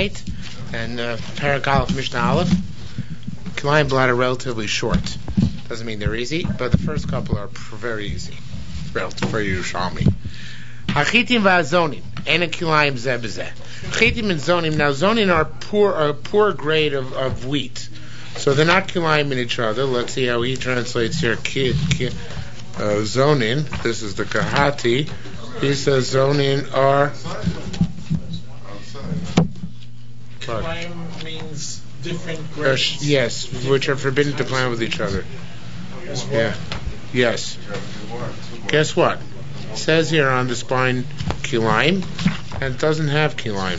Bait and Perek Aleph Mishnah Aleph. Kilayim Blad are relatively short. Doesn't mean they're easy, but the first couple are very easy. Relative for Yerushalmi. Hachitim va'zonim, ena kilayim zeh b'zeh. Hachitim and zonim. Now zonim are poor grade of wheat, so they're not kilayim in each other. Let's see how he translates here. Zonin. This is the Kahati. He says zonin are. Kilayim means different grades. Yes, which are forbidden to plant with each other. Yeah. Yes. Guess what? It says here on the spine kilayim, and it doesn't have kilayim.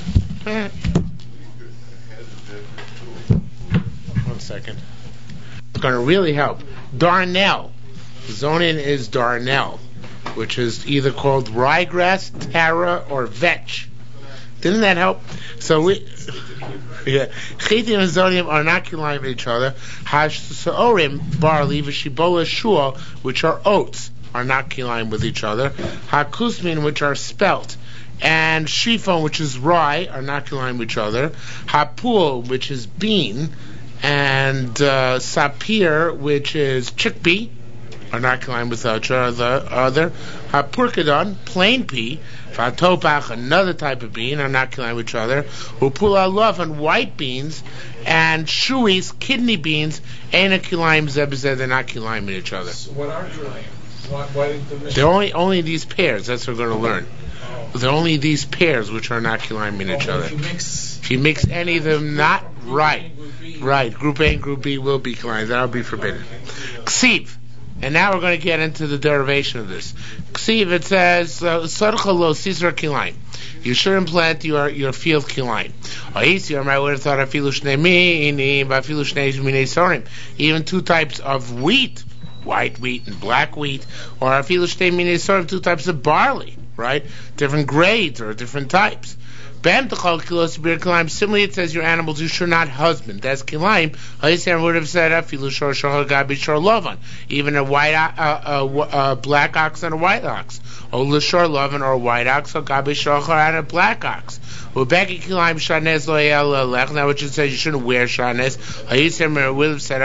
1 second. It's going to really help. Darnel. Zonin is darnel, which is either called ryegrass, tara, or vetch. Didn't that help? So Chitim and Zonim are not kilayim with each other. Hash'orim, barley, v'shibola shua, which are oats, are not kilayim with each other. Hakusmin, which are spelt, and shifon, which is rye, are not kilayim with each other. Hapul, which is bean, and sapir, which is chickpea, are not kilayim with each other. Hapurkadon, plain pea, Fatopach, another type of bean, are not kilayim with each other. Upula love and white beans, and shuis, kidney beans, ain't a kilayim zebzeh, they're not kilayim with each other. So what are kilayim? Why did the Mishnah? They're only these pairs, that's what we're going to learn. They're only these pairs which are not kilayim with each other. If you mix any of them, not right. Right, group A and group B will be kilayim, that'll be forbidden. Ksiv. And now we're going to get into the derivation of this. See, if it says, Sarcha lo sisra kilayim. You shouldn't plant your field kilayim. I would have thought even two types of wheat, white wheat and black wheat, or two types of barley, right? Different grades or different types. Similarly, it says your animals you should not husband. That's kilayim. I would have said even a black ox and a white ox, or lishor lovan, or a white ox, or gabi shochar and a black ox. Now, which it says you shouldn't wear shanes. I would have said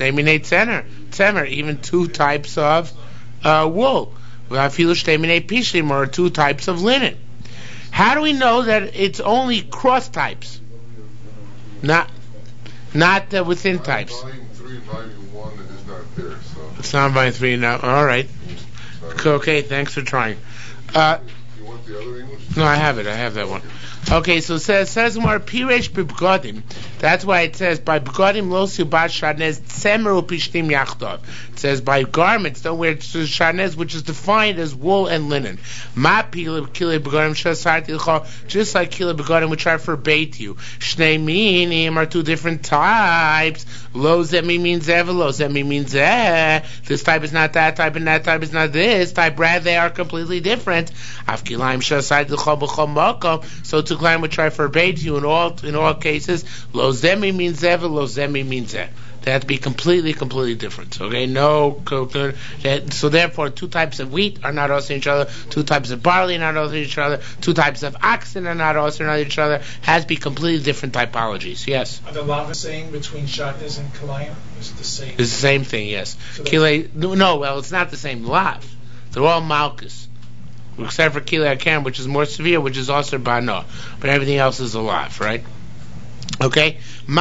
even two types of wool, or two types of linen. How do we know that it's only cross types, not within types? Volume 3, volume 1 is not there, so. It's not volume 3 now. All right. Okay, thanks for trying. You want the other English? No, I have it. I have that one. Okay, so it says more piresh b'bgadim. That's why it says by b'gadim lo subat shanez tzemer upishtim yachtov. It says by garments don't wear shanez, which is defined as wool and linen. Ma pile kile b'gadim shasarti l'chol, just like kile b'gadim, which I forbade you. Shnei minim are two different types. Lo zemi means zeh, lo zemi means zeh. This type is not that type, and that type is not this type. Rather, they are completely different. Af kilaim shasarti l'chol b'chol makom. So to kilayim which I forbade you in all cases, lo zemi means zeh, lo zemi means zeh. They have to be completely different. Okay, so therefore, two types of wheat are not also each other. Two types of barley are not also each other. Two types of oxen are not also each other. Has to be completely different typologies. Yes. Are the lava saying between shatnez and kilayim is the same? It's the same thing. Yes. So well, it's not the same lav. They're all malchus, except for Kilei Akam, which is more severe, which is also Bano. But everything else is a lav, right? Okay?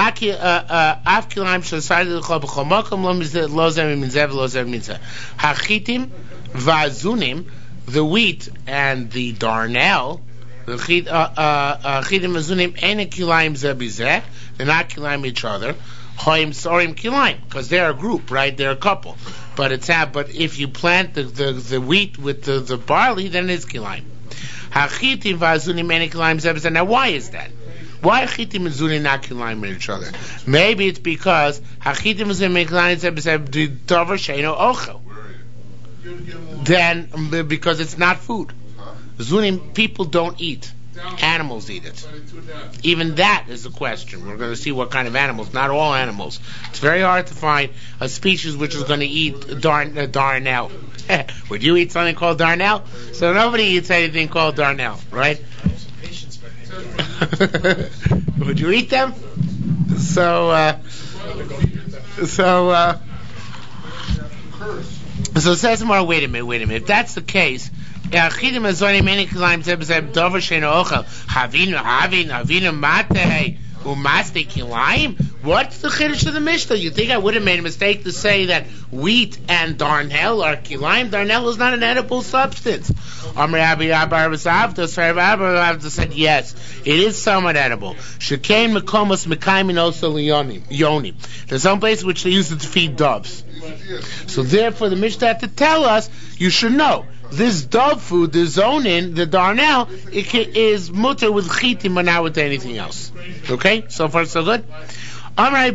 Hachitim va'zunim, the wheat and the darnel, the chitim va'zunim ain't kilayim zeh b'zeh, they're not kilayim each other. Hoim sorim kilayim, because they're a group, right? They're a couple. But if you plant the wheat with the barley, then it's kilayim. Hachitim va'zunim ain't kilayim zeh b'zeh. Now, why is that? Why Hachitim and Zunim not kilayim with each other? Maybe it's because Hachitim and Zunim kilayim the davar sheino ochel. Then because it's not food. Zunim people don't eat. Animals eat it. Even that is a question. We're going to see what kind of animals. Not all animals. It's very hard to find a species which is going to eat darnel. Would you eat something called darnel? So nobody eats anything called darnel, right? Would you eat them? So says more. Wait a minute. If that's the case, what's the chiddush of the Mishnah? You think I would have made a mistake to say that wheat and darnel are kilayim? Darnel is not an edible substance. Abba said yes, it is somewhat edible. There's some place which they use it to feed doves. So therefore the Mishnah had to tell us, you should know, this dove food, the zonin, the darnel, is mutter with chitim, but not with anything else. Okay? So far so good? I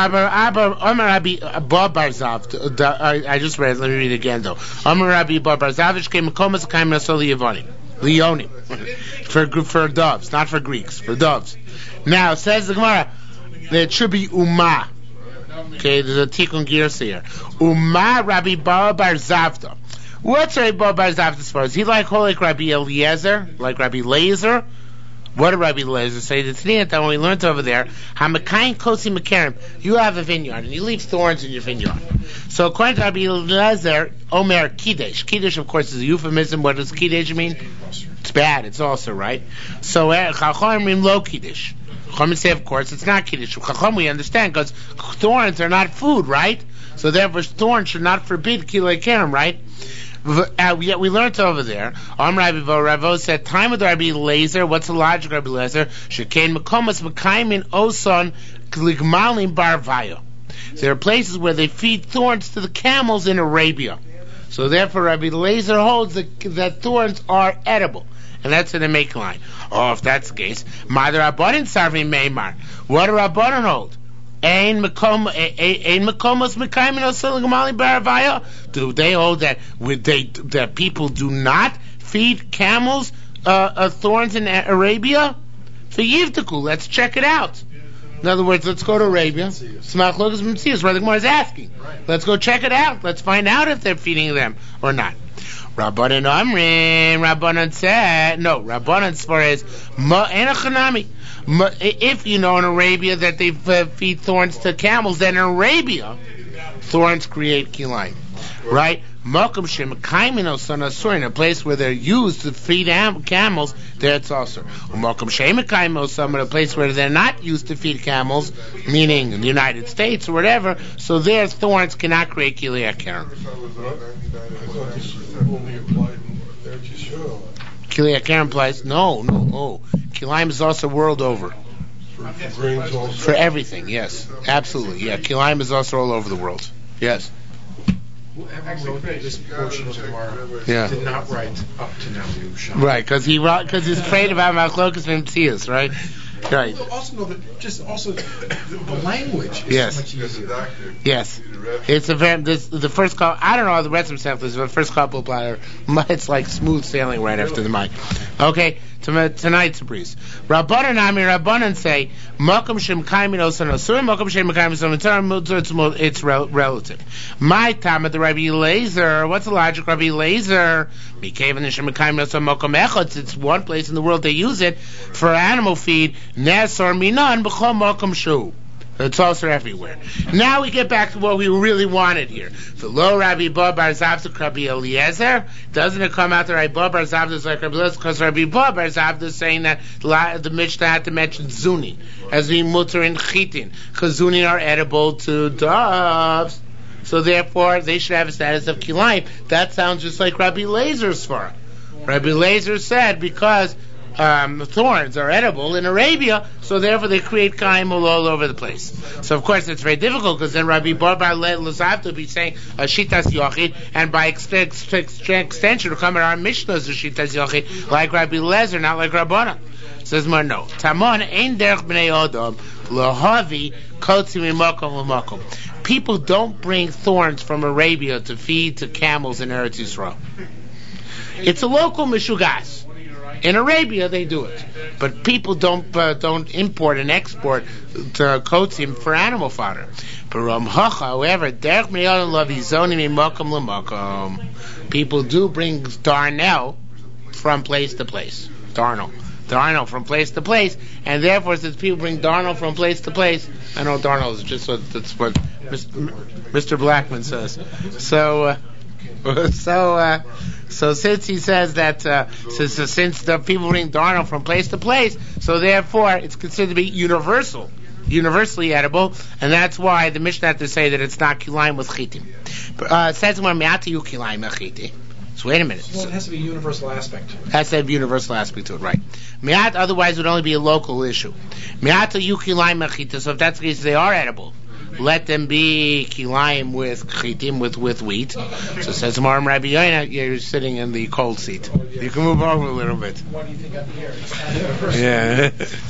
just read it, let me read it again though. For doves, not for Greeks, for doves. Now, says the Gemara, it should be Ummah. Okay, there's a Tikkun Girs here. Ummah Rabbi Bar Zavta. What's Rabbi Bar Zavta as far as? He like Rabbi Eliezer, like Rabbi Lazer. What did Rabbi Eliezer say? The Tniyat that when we learned over there, Hamakayin Kosi Makarim, you have a vineyard and you leave thorns in your vineyard. So according to Rabbi Eliezer, Omer Kiddush. Kiddush, of course, is a euphemism. What does Kiddush mean? It's bad. It's also right. So Chacham mean low Kiddush. Chacham say, of course, it's not Kiddush. Chacham we understand because thorns are not food, right? So therefore, thorns should not forbid Kilei Kerem, right? Yet we learned over there. Ravo said, time with Rabbi Eliezer. What's the logic, Rabbi Eliezer? Shekain Makomas Makaimin Oson Gligmalim Barvayo. There are places where they feed thorns to the camels in Arabia. So therefore, Rabbi Eliezer holds that thorns are edible. And that's in the make line. Oh, if that's the case, Mother Rabbanan Sarvi Meimar. What do Rabbanan hold? Do they hold that people do not feed camels thorns in Arabia? So Yivtaku, let's check it out. In other words, let's go to Arabia. Smachlokas Mitzvahs, where the Gemara is asking. Let's go check it out. Let's find out if they're feeding them or not. Rabbanan Amrim, Rabbanan said, no, Rabbanan as far as Ma'enachanami. If you know in Arabia that they feed thorns to camels, then in Arabia, thorns create kilayim. Right? Makom shemekaimin son asur, in a place where they're used to feed camels, there it's also. Makom shemekaimin son, in a place where they're not used to feed camels, meaning in the United States or whatever, so their thorns cannot create kilei kerem. Kilei kerem applies? No. Kilayim is also world over. For everything, yes. Absolutely, yeah. Kilayim is also all over the world. Yes. Whoever wrote this portion of the Gemara did not write up to now Yerushalmi. Right, because he's afraid about Machlokas V'Mtzias, right? Right. Also, the language is so much easier. Yes. It's the first couple, I don't know how the rest of them but the first couple of it's like smooth sailing right after the mic. Okay, tonight's a breeze. Rabbanan say, Makom Shem Kaimin Osan Osur, Makom Shem Kaimin Osan, it's relative. My time at the Rabbi Eliezer, what's the logic, Rabbi Eliezer? It's one place in the world they use it for animal feed. Nes or minan b'chol makom shu. It's also everywhere. Now we get back to what we really wanted here. The low Rabbi Bar Zavta Rabbi Eliezer. Doesn't it come out that Rabbi Bar Zavta is like Rabbi Eliezer? Because Rabbi Bar Zavta is saying that the Mishnah had to mention zunin as being mutter and chitin, because zunin are edible to doves. So therefore, they should have a status of kilayim. That sounds just like Rabbi Elazer's svara. Rabbi Elezer said because thorns are edible in Arabia, so therefore they create kaim all over the place. So of course it's very difficult because then Rabbi Bar Lazavta would be saying shitas yochid, and by extension to come at our mishnahs shitas yochid, like Rabbi Elezer, not like Rabbanan. Says more no. Tamon ein derech bnei Adam lahavi kotzi mimakom l'makom. People don't bring thorns from Arabia to feed to camels in Eretz Yisrael. It's a local mishugas. In Arabia, they do it, but people don't import and export to kotzim for animal fodder. However, people do bring darnel from place to place. Darnel. darnel from place to place, and therefore since people bring darnel from place to place, I know darnel is just that's what Mr. Blackman says. So since he says that since the people bring darnel from place to place, so therefore it's considered to be universally edible, and that's why the Mishnah had to say that it's not kilayim with chitim. Says more mi'atayu kilayim achiti. So wait a minute. Well, it has to be a universal aspect to it. Has to have a universal aspect to it, right? Mi'at otherwise would only be a local issue. Mi'atayu kilayim achiti. So if that's the case, they are edible. Let them be kilayim with chitim, with wheat. So says Maram Rabbi Yoina, you're sitting in the cold seat. You can move over a little bit. What do you think I'm here? Yeah.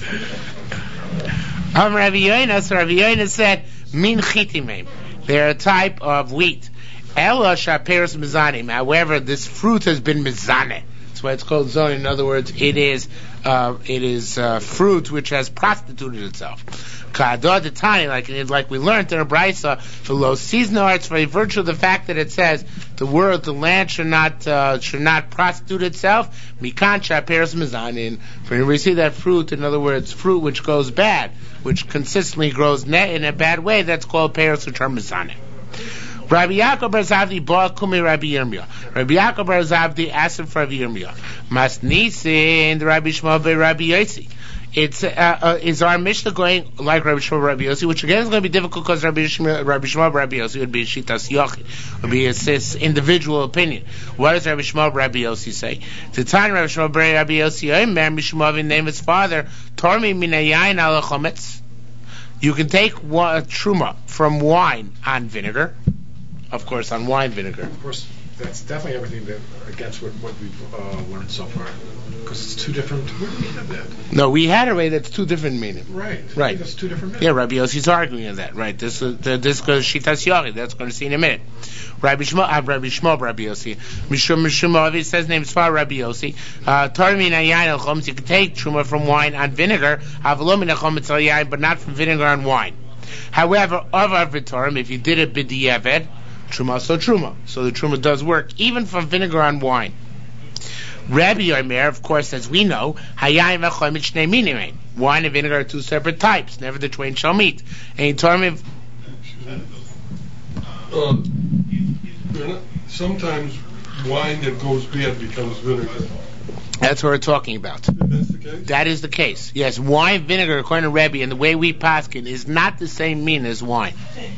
Rabbi Yoina, so Rabbi Yoina said, min chitimim. They're a type of wheat. Ela shaperos mizanim. However, this fruit has been mizaneh. That's why it's called zon. In other words, it is fruit which has prostituted itself. Like we learned in a brisa, for low seasonal arts, by virtue of the fact that it says the land should not prostitute itself. Mikan shaperos mizanim. For we see that fruit, in other words, fruit which goes bad, which consistently grows in a bad way, that's called peros which are mizaneh. Rabbi Yaakov bar Zavdi bought Kumi Rabbi Yirmiyah. Rabbi Yaakov bar Zavdi asked him for Rabbi Yirmiyah. Masnisin the Rabbi Shmuel by Rabbi Yossi. Is our Mishnah going like Rabbi Shmuel Rabbi Yossi, which again is going to be difficult because Rabbi Shmuel Rabbi Yossi would be Shitas Yochid, would be his individual opinion. What does Rabbi Shmuel Rabbi Yossi say? The time Rabbi Shmuel Rabbi Yossi, Rabbi Shmuel in name his father, Tormi minayayin ala chometz. You can take truma from wine on vinegar. Of course, on wine vinegar. Of course, that's definitely everything that against what we've learned so far. Because it's two different. Where do we have that? No, we had a way that's two different meanings. Right. That's two different meanings. Yeah, Rabbi Yossi's arguing on that. Right. This goes Shitas Yochid. That's going to see in a minute. Rabbi Shmuel, Rabbi Yossi. Mishum he says name's for Rabbi Yossi. Tarmin ayin al chometz. You can take truma from wine on vinegar. Avalom min chometz al yayin, but not from vinegar on wine. However, of v'torim, if you did it b'diavad, truma so truma. So the truma does work, even from vinegar on wine. Rabbi Yomer, of course, as we know, hayayin v'chometz shnei minim. Wine and vinegar are two separate types. Never the twain shall meet. And in terms sometimes wine that goes bad becomes vinegar. That's what we're talking about. That's the case? That is the case. Yes, wine, vinegar, according to Rebbe, and the way we paskin, is not the same mean as wine.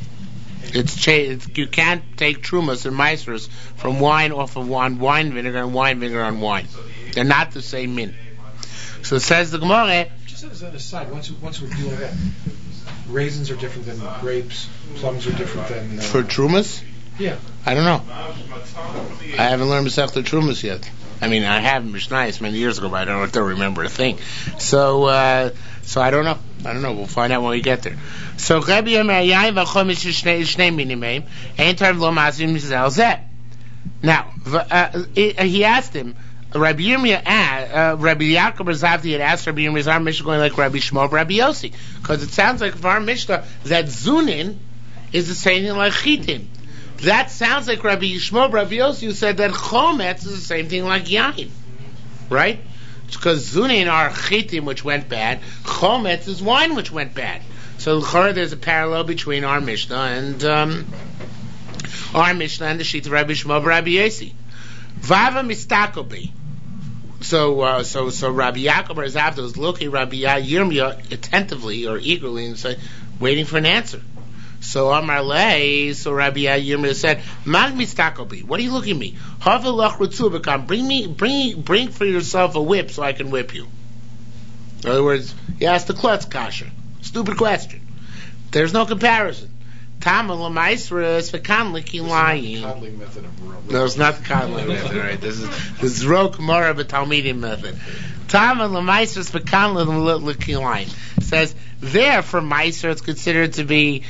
You can't take trumas and maasros from wine off of wine vinegar and wine vinegar on wine. They're not the same mean. So it says the Gemara. Just as an aside, once we're doing that, raisins are different than grapes. Plums are different than for trumas. Yeah. I don't know. I haven't learned Masechta Trumas yet. I mean, I have Mishnayos many years ago, but I don't remember a thing. So I don't know. We'll find out when we get there. So Rabbi Yomer yayin v'chometz shnei minimim ein tarv lo masim mizel zeh. Now he asked him. Rabbi Yaakov bar Zavdi had asked Rabbi Yirmiyah, is our Mishnah going like Rabbi Shmuel Rabbi Yossi? Because it sounds like for our Mishnah that zunin is the same thing like chitim. That sounds like Rabbi Shmuel Rabbi Yossi, who said that chometz is the same thing like yain, right? It's because zunin are chitim which went bad, chometz is wine which went bad. So there's a parallel between our Mishnah and the sheet of Rabbi Shmuel Rabbi Yossi. Vava mistakobi. So Rabbi Yaakov bar Zavdi was looking Rabbi Yirmiyah attentively or eagerly and said, waiting for an answer. So Amar Lei, so Rabbi Yirmiyah said, "Man mistakobi, what are you looking at me? Havelach rutzubakam, bring for yourself a whip so I can whip you." In other words, he asked the klutz kasha. Stupid question. There's no comparison. Tama l'maisras v'kan l'kilayim. No, it's not the coddling method, right? This is Rok Mora b'Talmidim method. Tama l'maisras v'kan l'kilayim. Says there for meiser it's considered to be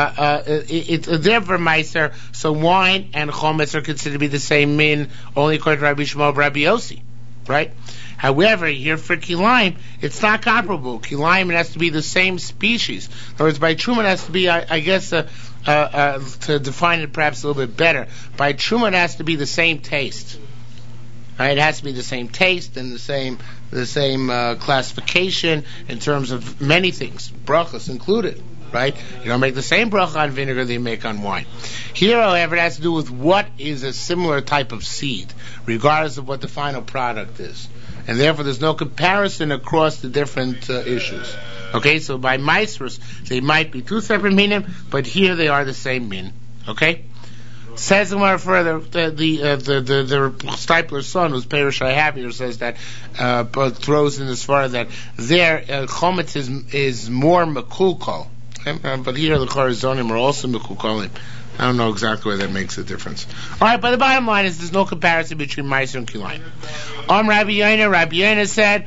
there for meiser. So wine and chometz are considered to be the same min, only according to Rabbi Shmuel Rabbi Yossi, right? However, here for kilayim, it's not comparable. Kilayim, it has to be the same species. In other words, by truma it has to be, I guess, to define it perhaps a little bit better, by truma it has to be the same taste. Right? It has to be the same taste and the same classification in terms of many things, brachas included. Right? You don't make the same bracha on vinegar that you make on wine. Here, however, it has to do with what is a similar type of seed, regardless of what the final product is. And therefore, there's no comparison across the different issues. Okay, so by maasros, they might be two separate minim, but here they are the same min. Okay? Says more further, the Stipler's son, whose parish I have here, says that, throws in as far that their chometz is more mekulkal. But here the Charizonim are also Mekukalim. I don't know exactly why that makes a difference. Alright, but the bottom line is there's no comparison between Meiser and Kilayim. Rabbi Yoina said,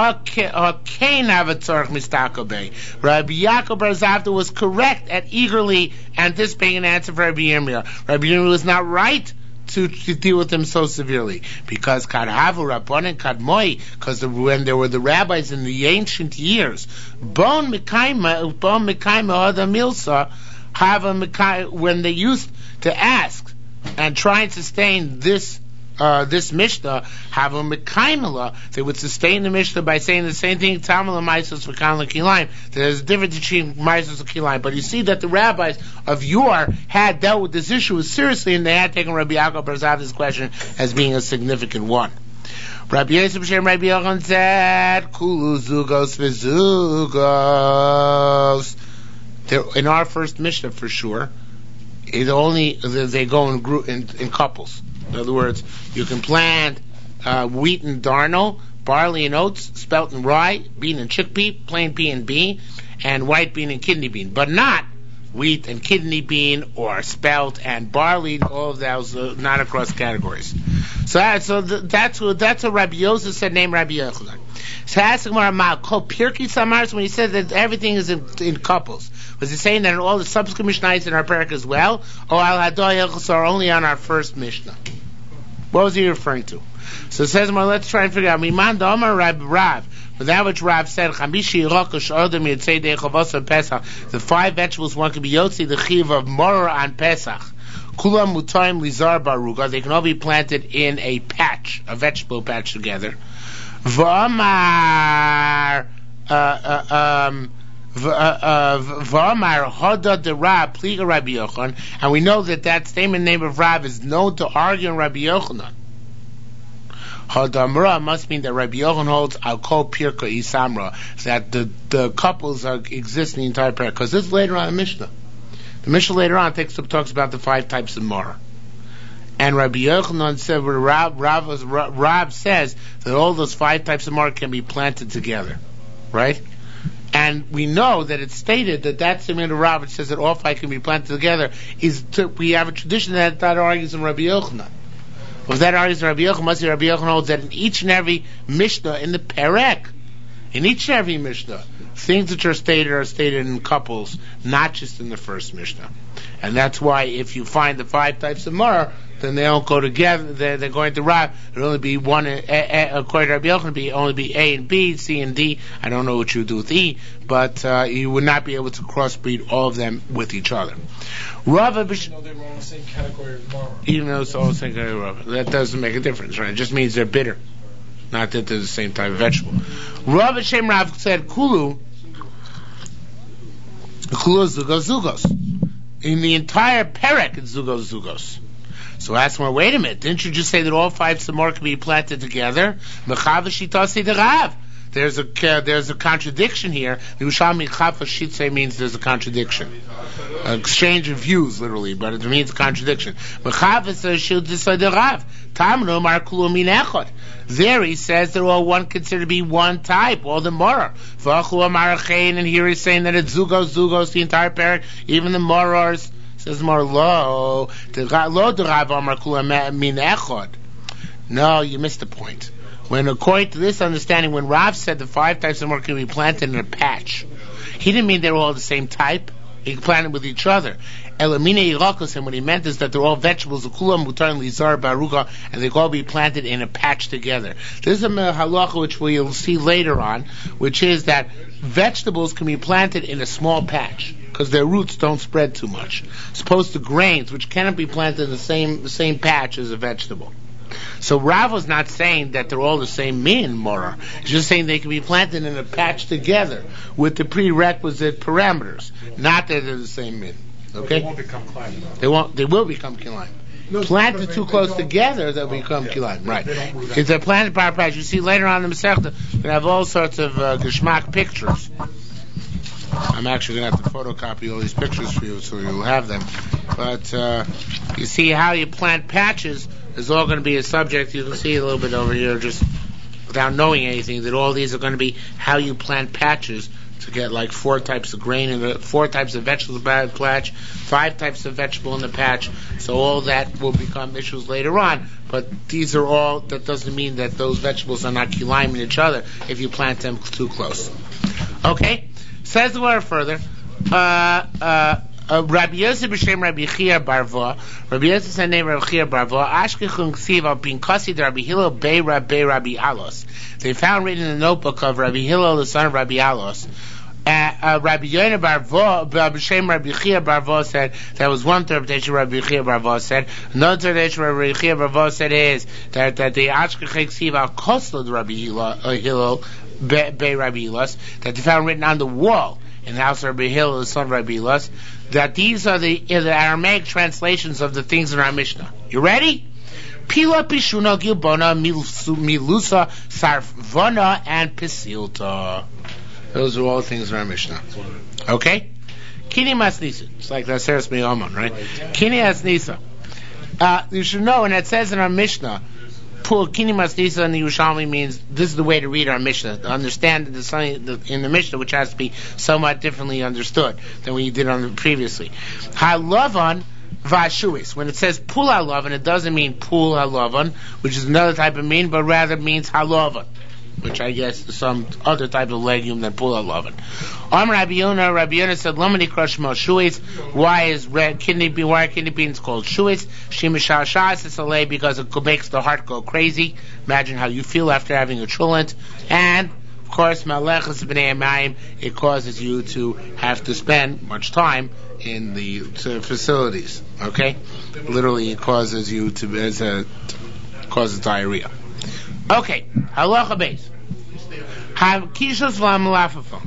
Rabbi Yaakov Bar Zavda was correct at eagerly anticipating an answer for Rabbi Yirmiyah. Rabbi Yirmiyah was not right to deal with them so severely, because Kadhavu Rabbanan Kadmoi, because when there were the rabbis in the ancient years, Bon Mekaima Adam Milsa, when they used to ask and try and sustain this Mishnah, they would sustain the Mishnah by saying the same thing, Tamala Maisos for Kanla Kilayim. There's a difference between Maisos and Kilayim. But you see that the rabbis of yore had dealt with this issue seriously, and they had taken Rabbi Yaakov Bar Zavda's question as being a significant one. Rabbi Yosef Shem Rabbi Yochanan said, Kulu Zugos V'Zugos. In our first Mishnah, for sure, they go in couples. In other words, you can plant wheat and darno, barley and oats, spelt and rye, bean and chickpea, plain pea and bean, and white bean and kidney bean, but not wheat and kidney bean or spelt and barley. All of those not across categories. So that's what Rabbi Yosef said. Named Rabbi Yochanan. So asking Pirkei Samars, when he said that everything is in couples, was he saying that in all the subsequent Mishnahs in our parak as well, or Al Hadoyachos are only on our first Mishnah? What was he referring to? So it says, well, let's try and figure out. Miman Damar Rav. For that which Rav said, the 5 vegetables one can be yotzi, the chiv of moror on Pesach. Kulam mutaim lizar baruga. They can all be planted in a patch, a vegetable patch together. V'amar Hoda de Rab Pliga Rabbi Yochanan, and we know that statement name of Rab is known to argue in Rabbi Yochanan. Hadamra must mean that Rabbi Yochanan holds Al Kol Pirka Isamra, that the couples exist in the entire parak. Because this is later on in Mishnah. The Mishnah later on talks about the 5 types of Mara. And Rabbi Yochanan said, Rab says that all those 5 types of Mara can be planted together, right? And we know that it's stated that statement of Rab, which says that all 5 can be planted together, we have a tradition that argues in Rabbi Yochanan. If that argues in Rabbi Yochanan, must be Rabbi Yochanan holds that in each and every Mishnah in the Perek, in each and every Mishnah, things which are stated in couples, not just in the first Mishnah. And that's why if you find the 5 types of Mara, then they don't go together. They're going to Rab. It'll only be one, according to Rabbi Yochanan, only be A and B, C and D. I don't know what you would do with E, but you would not be able to crossbreed all of them with each other. Rava, even though they were all the same category of Mara. Even though it's all the same category of Rava. That doesn't make a difference, right? It just means they're bitter. Not that they're the same type of vegetable. Rav Shem Rav said, Kulu Zugos. In the entire Perek, it's Zugos. So ask him, wait a minute, didn't you just say that all 5 samar can be planted together? There's a contradiction here. Yerushalmi Chafa Shitze means there's a contradiction. Exchange of views, literally, but it means a contradiction. There he says they're all one considered to be one type, all the Mora. And here he's saying that it's Zugos, the entire parak, even the Morars. Says more low. No, you missed the point. When according to this understanding, when Rav said the 5 types of Mora can be planted in a patch, he didn't mean they were all the same type. He can plant them with each other. Elamine Irakos, and what he meant is that they're all vegetables, Ukulam, Mutar, Lizar, Baruga, and they can all be planted in a patch together. This is a halacha which we'll see later on, which is that vegetables can be planted in a small patch, because their roots don't spread too much. As opposed to grains, which cannot be planted in the same patch as a vegetable. So Rav was not saying that they're all the same min Mora. He's just saying they can be planted in a patch together with the prerequisite parameters. Not that they're the same min. Okay? They won't become kilayim. They will become kilayim. Planted too close together, they'll become kilayim. Right. It's a planted power patch. You see later on in the Masechta, we have all sorts of geschmack pictures. I'm actually going to have to photocopy all these pictures for you so you'll have them. But you see how you plant patches is all going to be a subject. You can see a little bit over here just without knowing anything that all these are going to be how you plant patches to get like 4 types of grain and 4 types of vegetables in the patch, 5 types of vegetable in the patch. So all that will become issues later on. But these are all, that doesn't mean that those vegetables are not kilayim in each other if you plant them too close. Okay? Says the word further. Rabbi Yosef b'shem Rabbi Chia Barva. Rabbi Yosef said name Rabbi Chia Barva. Ashkechun ksiv al pinkasi de Rabbi Hillel bei Rabbi Alos. They found written in the notebook of Rabbi Hillel, the son of Rabbi Alos. Rabbi Yonah Barva b'shem Rabbi Chia Barva said that was one interpretation. Rabbi Chia Barva said another interpretation. Rabbi Chia Barva said is that the Ashkechun ksiv al kosel de Rabbi Hillel bei Rabbi Alos, that they found written on the wall in the house of Rabbi Hillel, the son of Rabbi Alos, that these are the Aramaic translations of the things in our Mishnah. You ready? Pila, Pishuna, Gilbona, Milusa, Sarvona, and Pisilta. Those are all things in our Mishnah. Okay? Kini Masnisa. It's like the Seres Me'oman, right? Kini Masnisa. You should know, and it says in our Mishnah, Kini Masnisa in the Yerushalmi means this is the way to read our Mishnah. To understand in the Mishnah, which has to be somewhat differently understood than we did on previously. Halavan Vashuis. When it says Pul Halavan, it doesn't mean Pul Halavan, which is another type of mean, but rather means Halavan, which I guess is some other type of legume than Pul Halavan. Rabbi Yonah said, Lamani Krush Mo Shuis. Why are kidney beans called Shuis? Shimashah Shas is a because it makes the heart go crazy. Imagine how you feel after having a trulant. And, of course, Malechus B'nei Amayim, it causes you to have to spend much time in the facilities. Okay? Literally, it causes you to, causes diarrhea. Okay, halacha beis. Kishos v'amalafafon.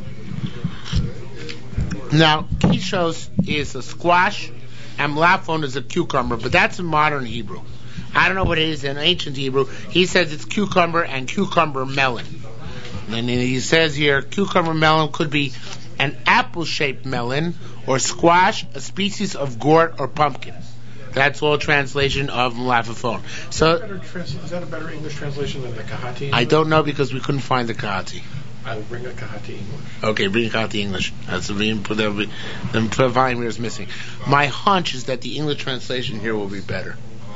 Now, kishos is a squash, and malafon is a cucumber, but that's in modern Hebrew. I don't know what it is in ancient Hebrew. He says it's cucumber and cucumber melon. And he says here, cucumber melon could be an apple-shaped melon, or squash, a species of gourd or pumpkin. That's all translation of malafafon. So, is that a better English translation than the Kahati English? I don't know because we couldn't find the Kahati. I'll bring a Kahati English. Okay, bring a Kahati English. That's the Vine is missing. My hunch is that the English translation here will be better.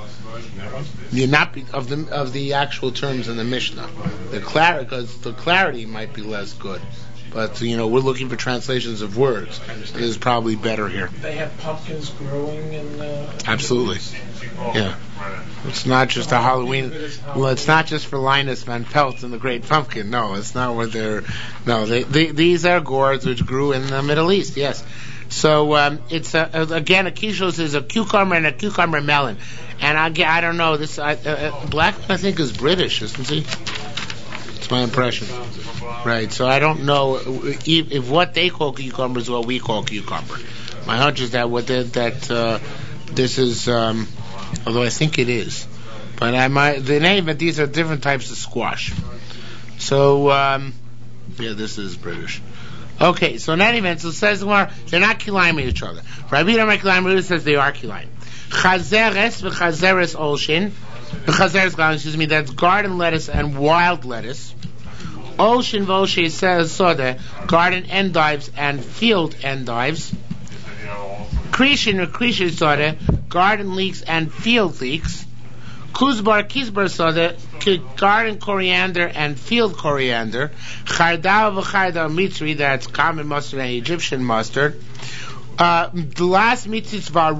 Of the actual terms in the Mishnah. Because the clarity might be less good. But, we're looking for translations of words. It is probably better here. They have pumpkins growing in... Absolutely. Yeah. It's not just a Halloween... Well, it's not just for Linus Van Pelt and the Great Pumpkin. No, it's not what they're... No, these are gourds which grew in the Middle East, yes. So, it's, again, a kishos is a cucumber and a cucumber melon. And I don't know, this... Blackman, I think, is British, isn't he? It's my impression. Right, so I don't know if what they call cucumber is what we call cucumber. My hunch is that this is, although I think it is, but the name of these are different types of squash. So, this is British. Okay, so in any event, so it says they're not kilayim with each other. Rabbi Yonah Kilayim says they are kilayim. Chazeres v'chazeres olshin. V'chazeres, that's garden lettuce and wild lettuce. Olshin v'olshin says soda, garden endives and field endives. Krishin soda, garden leeks and field leeks. Kizbar soda, garden coriander and field coriander. Chardal v'chardal mitri, that's common mustard and Egyptian mustard. The last mitzvah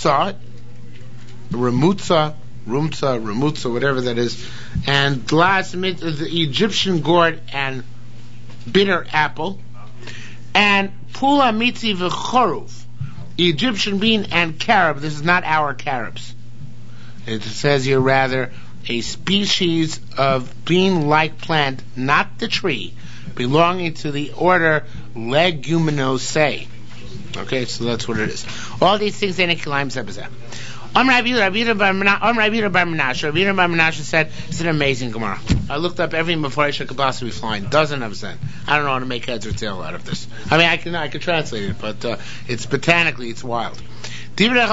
rumutza, whatever that is, and the last the Egyptian gourd and bitter apple, and pula mitzi v'choruv, Egyptian bean and carob. This is not our carobs. It says here rather a species of bean-like plant, not the tree, belonging to the order Leguminosae. Okay, so that's what it is. All these things in Kilaim Zebazeh. Rabbi Yehuda bar Menashe said, it's an amazing Gemara. I looked up every Mefarshei could possibly find, doesn't have sense. I don't know how to make heads or tail out of this. I mean, I can translate it, but it's botanically, it's wild. Why did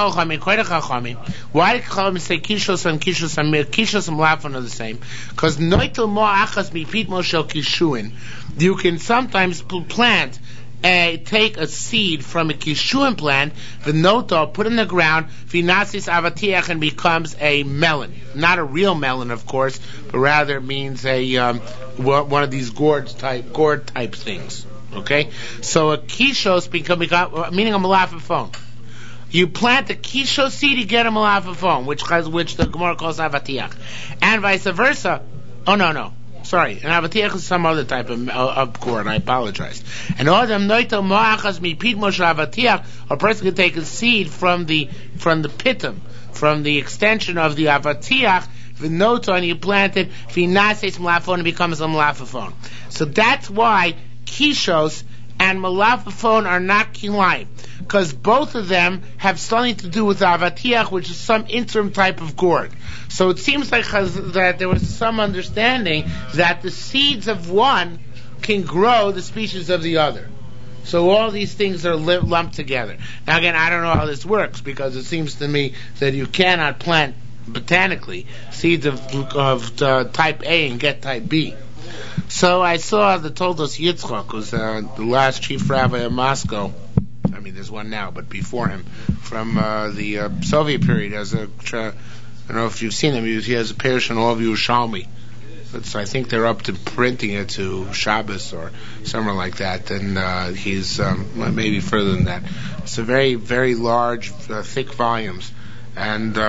Chachamim say Kishos and Kishos Amir? Kishos and Mlafon are the same. Because Noitel Mo Achas Mipit Moshel Kishuin. You can sometimes plant take a seed from a kishuin plant, the noto, put in the ground, finasis avatiach, and becomes a melon. Not a real melon, of course, but rather means a one of these gourd type things. Okay, so a kishos become meaning a malafafon. You plant a kishos seed, you get a malafafon, which the Gemara calls avatiach, and vice versa. Oh no. Sorry, and avatiach is some other type of gourd. I apologize. And all them noitel moachas mipit moshe avatiach, a person can take a seed from the pitum, from the extension of the avatiach, the noto, and you plant it, finases malafon, and becomes a malafafon. So that's why kishos and malafafon are not kilaim, because both of them have something to do with avatiach, which is some interim type of gourd. So it seems like that there was some understanding that the seeds of one can grow the species of the other. So all these things are lumped together. Now again, I don't know how this works, because it seems to me that you cannot plant botanically seeds of type A and get type B. So I saw the Toldos Yitzchak, who's the last chief rabbi of Moscow. I mean, there's one now, but before him, from the Soviet period, as I don't know if you've seen him. He has a parish in all of Yerushalmi. I think they're up to printing it to Shabbos or somewhere like that. And he's maybe further than that. It's a very, very large, thick volumes. And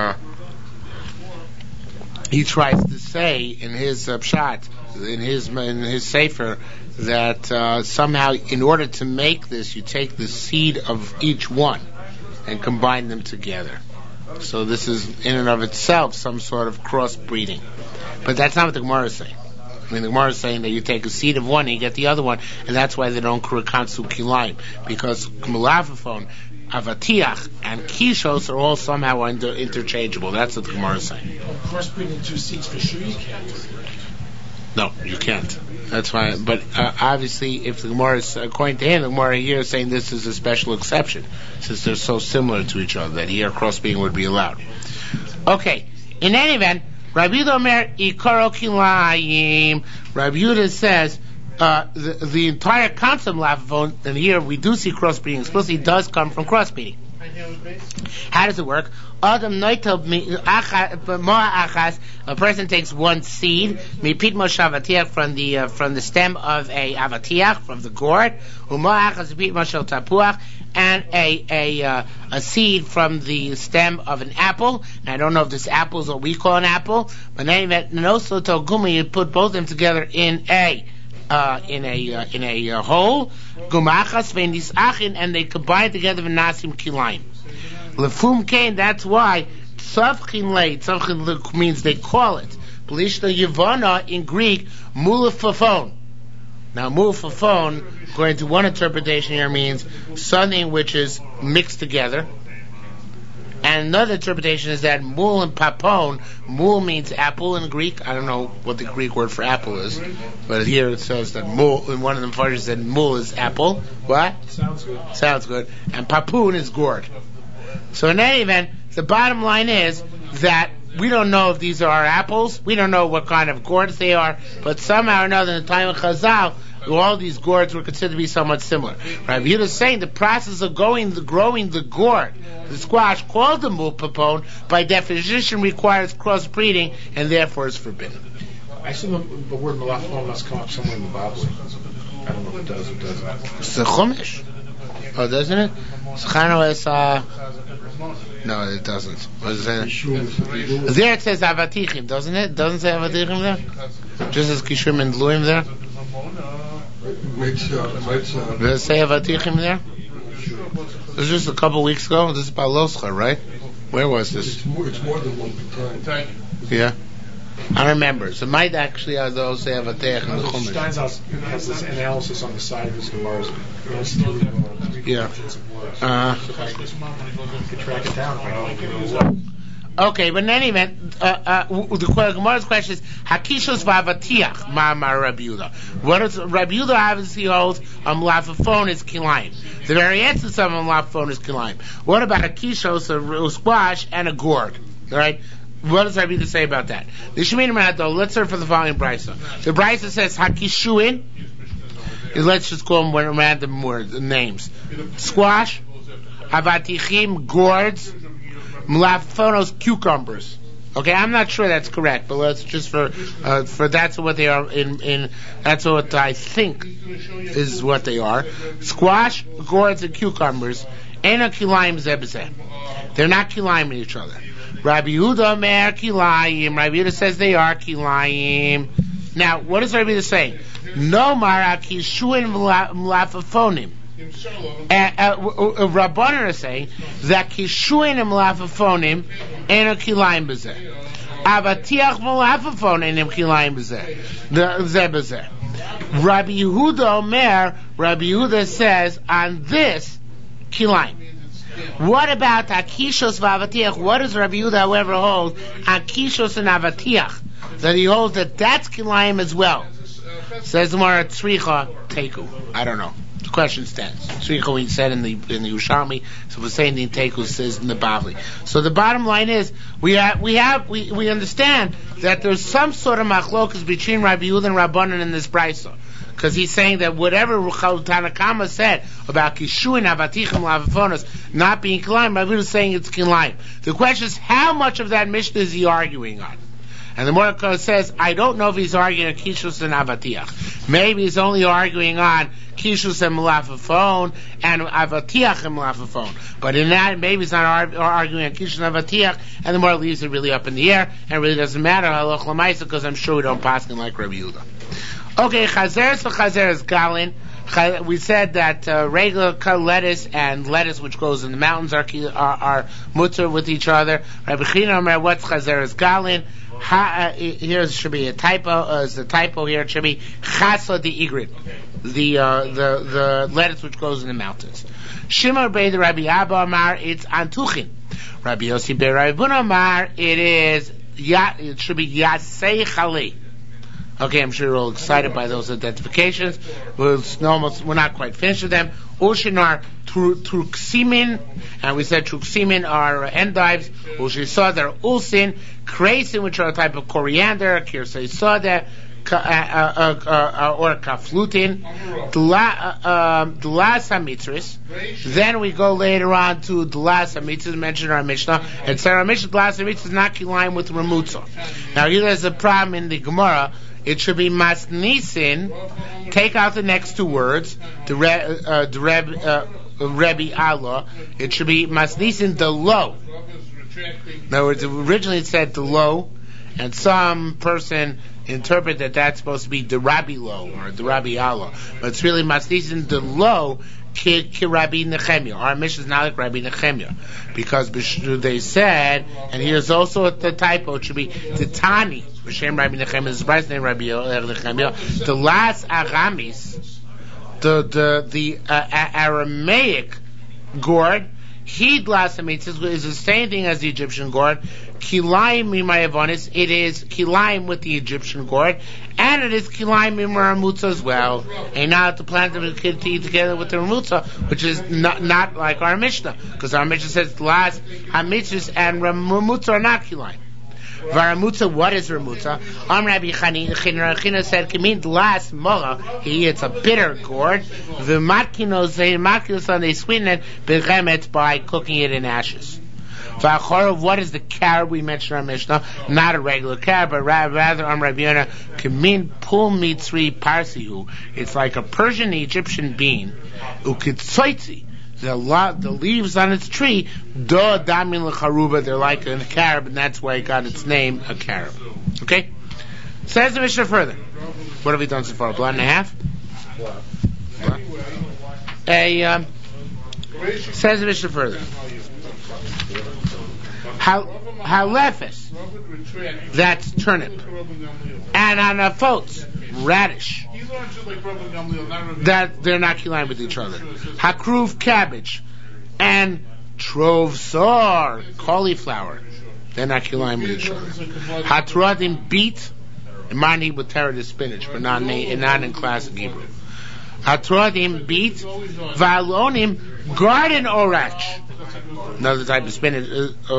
he tries to say in his pshat, in his sefer, that somehow, in order to make this, you take the seed of each one and combine them together. So this is in and of itself some sort of crossbreeding. But that's not what the Gemara is saying. I mean, the Gemara is saying that you take a seed of one and you get the other one, and that's why they don't kansu kilaim, because malafafon, avatiach, and kishos are all somehow interchangeable. That's what the Gemara is saying. Crossbreeding two seeds for sure you can't. No, you can't. That's why. But obviously, if the Gemara is, according to him, the Gemara here is saying this is a special exception, since they're so similar to each other, that here crossbreeding would be allowed. Okay. In any event, Rabbi Yehuda Omer Ikaro Kilayim. Rabbi Yehuda says the entire concept of lafavon, and here we do see crossbreeding explicitly, does come from crossbreeding. How does it work? A person takes one seed, mipit moshe avatiach, from the stem of a avatiach, from the gourd, and a seed from the stem of an apple. And I don't know if this apple is what we call an apple, but you put both of them together in a hole, and they combine together with nasim kilaim. Lefum kain, that's why tzavchin means they call it. Belishna yevana in Greek, mulafafon. Now mulafafon, according to one interpretation here, means something which is mixed together. And another interpretation is that mul and papon, mul means apple in Greek. I don't know what the Greek word for apple is, but here it says that mul, in one of the versions said mul is apple. What? Sounds good. Sounds good. And papoon is gourd. So in any event, the bottom line is that we don't know if these are apples. We don't know what kind of gourds they are, but somehow or another in the time of Chazal, all these gourds were considered to be somewhat similar. Rabbi Yehuda is saying the process of growing the gourd, the squash called the mulpapone, by definition requires crossbreeding and therefore is forbidden. I assume the word malafon must come up somewhere in the Bible. I don't know if it does or doesn't. It's the Chumash. Oh, doesn't it? No, it doesn't. What does it say? There it says avatichim, doesn't it? Doesn't it say avatichim there? Just as kishum and luim there? Does it say avatichim there? This was just a couple weeks ago. This is Baloscha, right? Where was this? It's more than one time. Yeah. I remember. So it might actually also have a teich in the Chumash. Steinsaltz has this analysis on the side of his Gemara. Yeah. You can track it down. Okay, but in any event, the Gemara's question is Hakishos v'avatiach ma'amar Rabbi Yehuda. What is Rabbi Yehuda obviously holds mlafaphone is kilayim. The very essence of mlafaphone is kilayim. What about Hakishos, a squash, and a gourd? All right. What does Rabbi Yehuda say about that? The Shemini Ma'ato. Let's start for the following brisa. The brisa says Hakishuin. Let's just call them random words, names. Squash, avatichim, gourds. Mlaphonos, cucumbers. Okay, I'm not sure that's correct, but let's just for that's what they are in that's what I think is what they are. Squash, gourds, and cucumbers. Ena kilayim zebzeh. They're not kilayim in each other. Rabbi Yehuda mer kilayim. Rabbi Yehuda says they are kilayim. Now, what is Rabbi Yehuda saying? No mara kishuin mlaphonim. Rabbanan are saying that kishuin and mlafafonim and kilayim b'zeh. Avatiach mlafafonim and kilayim b'zeh. Rabbi Yehuda Omer, Rabbi Yehuda says on this kilayim. What about akishos v'avatiach? What does Rabbi Yehuda, however, hold akishos and avatiach? That he holds that that's kilayim as well. Says the Gemara tzricha teku. I don't know. The question stands. Tzricha we said in the Yerushalmi, so we're saying the teku says in the Bavli. So the bottom line is we understand that there's some sort of machlokas between Rabbi Yehuda and Rabbanan in this brisa. Because he's saying that whatever Tanakama said about Kishu and Avatichim Lavafonos not being kilayim, Rabbi Yehuda is saying it's kilayim. The question is, how much of that Mishnah is he arguing on? And the Mordechai says, I don't know if he's arguing on Kishus and Avatiach. Maybe he's only arguing on Kishus and Malafafon and Avatiach and Malafafon. But in that, maybe he's not arguing on Kishus and Avatiach, and the Mordechai leaves it really up in the air, and it really doesn't matter, Halach Lamaisa, because I'm sure we don't pass him like Rabbi Yehuda. Okay, Chazer, so Chazer is Galin. We said that regular lettuce and lettuce which grows in the mountains are mutter with each other. Rabbi China, what's Chazer is Galin? Here should be a typo. As the typo here, it should be Chasa de Igrit, the lettuce which grows in the mountains. Shimon Bey the Rabbi Abba Amar, it's Antuchin. Rabbi Yossi Bey Rabbi Buna Amar, it should be Yasei Chali. Okay, I'm sure you're all excited by those identifications. We're not quite finished with them. Ushin are truximin, and we said truximin are endives. Ushin saw they're ulsin, krasin, which are a type of coriander, kirsei soda, or kaflutin, dlas hamitris. Then we go later on to dlas hamitris, mentioned our Mishnah. And so our Mishnah, dlas hamitris is not kilayim with ramutza. Now here there's a problem in the Gemara. It should be masnisin. Take out the next two words, the Rebbe Allah. It should be masnisin the low. In other words, originally it said the low, and some person interpret that that's supposed to be the Rabbi low or the Rabbi Allah, but it's really masnisin the low. Ki Rabbi Nechemia. Our mission is not like Rabbi Nechemia, because they said, and here's also the typo. It should be the Tani. B'Shem Rabbi Nechemia. His brother's name Rabbi Nechemia. The last Aramis, the Aramaic gourd. He Dlasamitzis is the same thing as the Egyptian gourd. Kilayim mimayavonis. It is kilayim with the Egyptian gourd, and it is kilayim mimaramutza as well. And now to plant them together with the ramutza, which is not like our Mishnah, because our Mishnah says Dlas hamitzis and ramutza are not kilayim. Varamutza, what is ramutza? Rabbi China said, "Kamin dlas mola." It's a bitter gourd. The matkinos they sweeten it bechemet by cooking it in ashes. V'achorov, what is the carrot we mentioned in our Mishnah? Not a regular carrot, but rather Rabbi Yonah, Kamin pul mitzri parsihu. It's like a Persian Egyptian bean. Ukitzoitzi. The leaves on its tree, damin l'charuba, they're like a carob, and that's why it got its name, a carob. Okay? Says the Mishnah further. What have we done so far? A blot and a half? Says the Mishnah further. halefes, that's turnip, and anafot, radish. That they're not kilayim with each other. Hakruv, cabbage, and trov sor, cauliflower. They're not kilayim with each other. Hatradim, beet, and mani with the spinach, but not in classic Hebrew. Hatradim, beet, valonim, garden orach. Another type of spinach,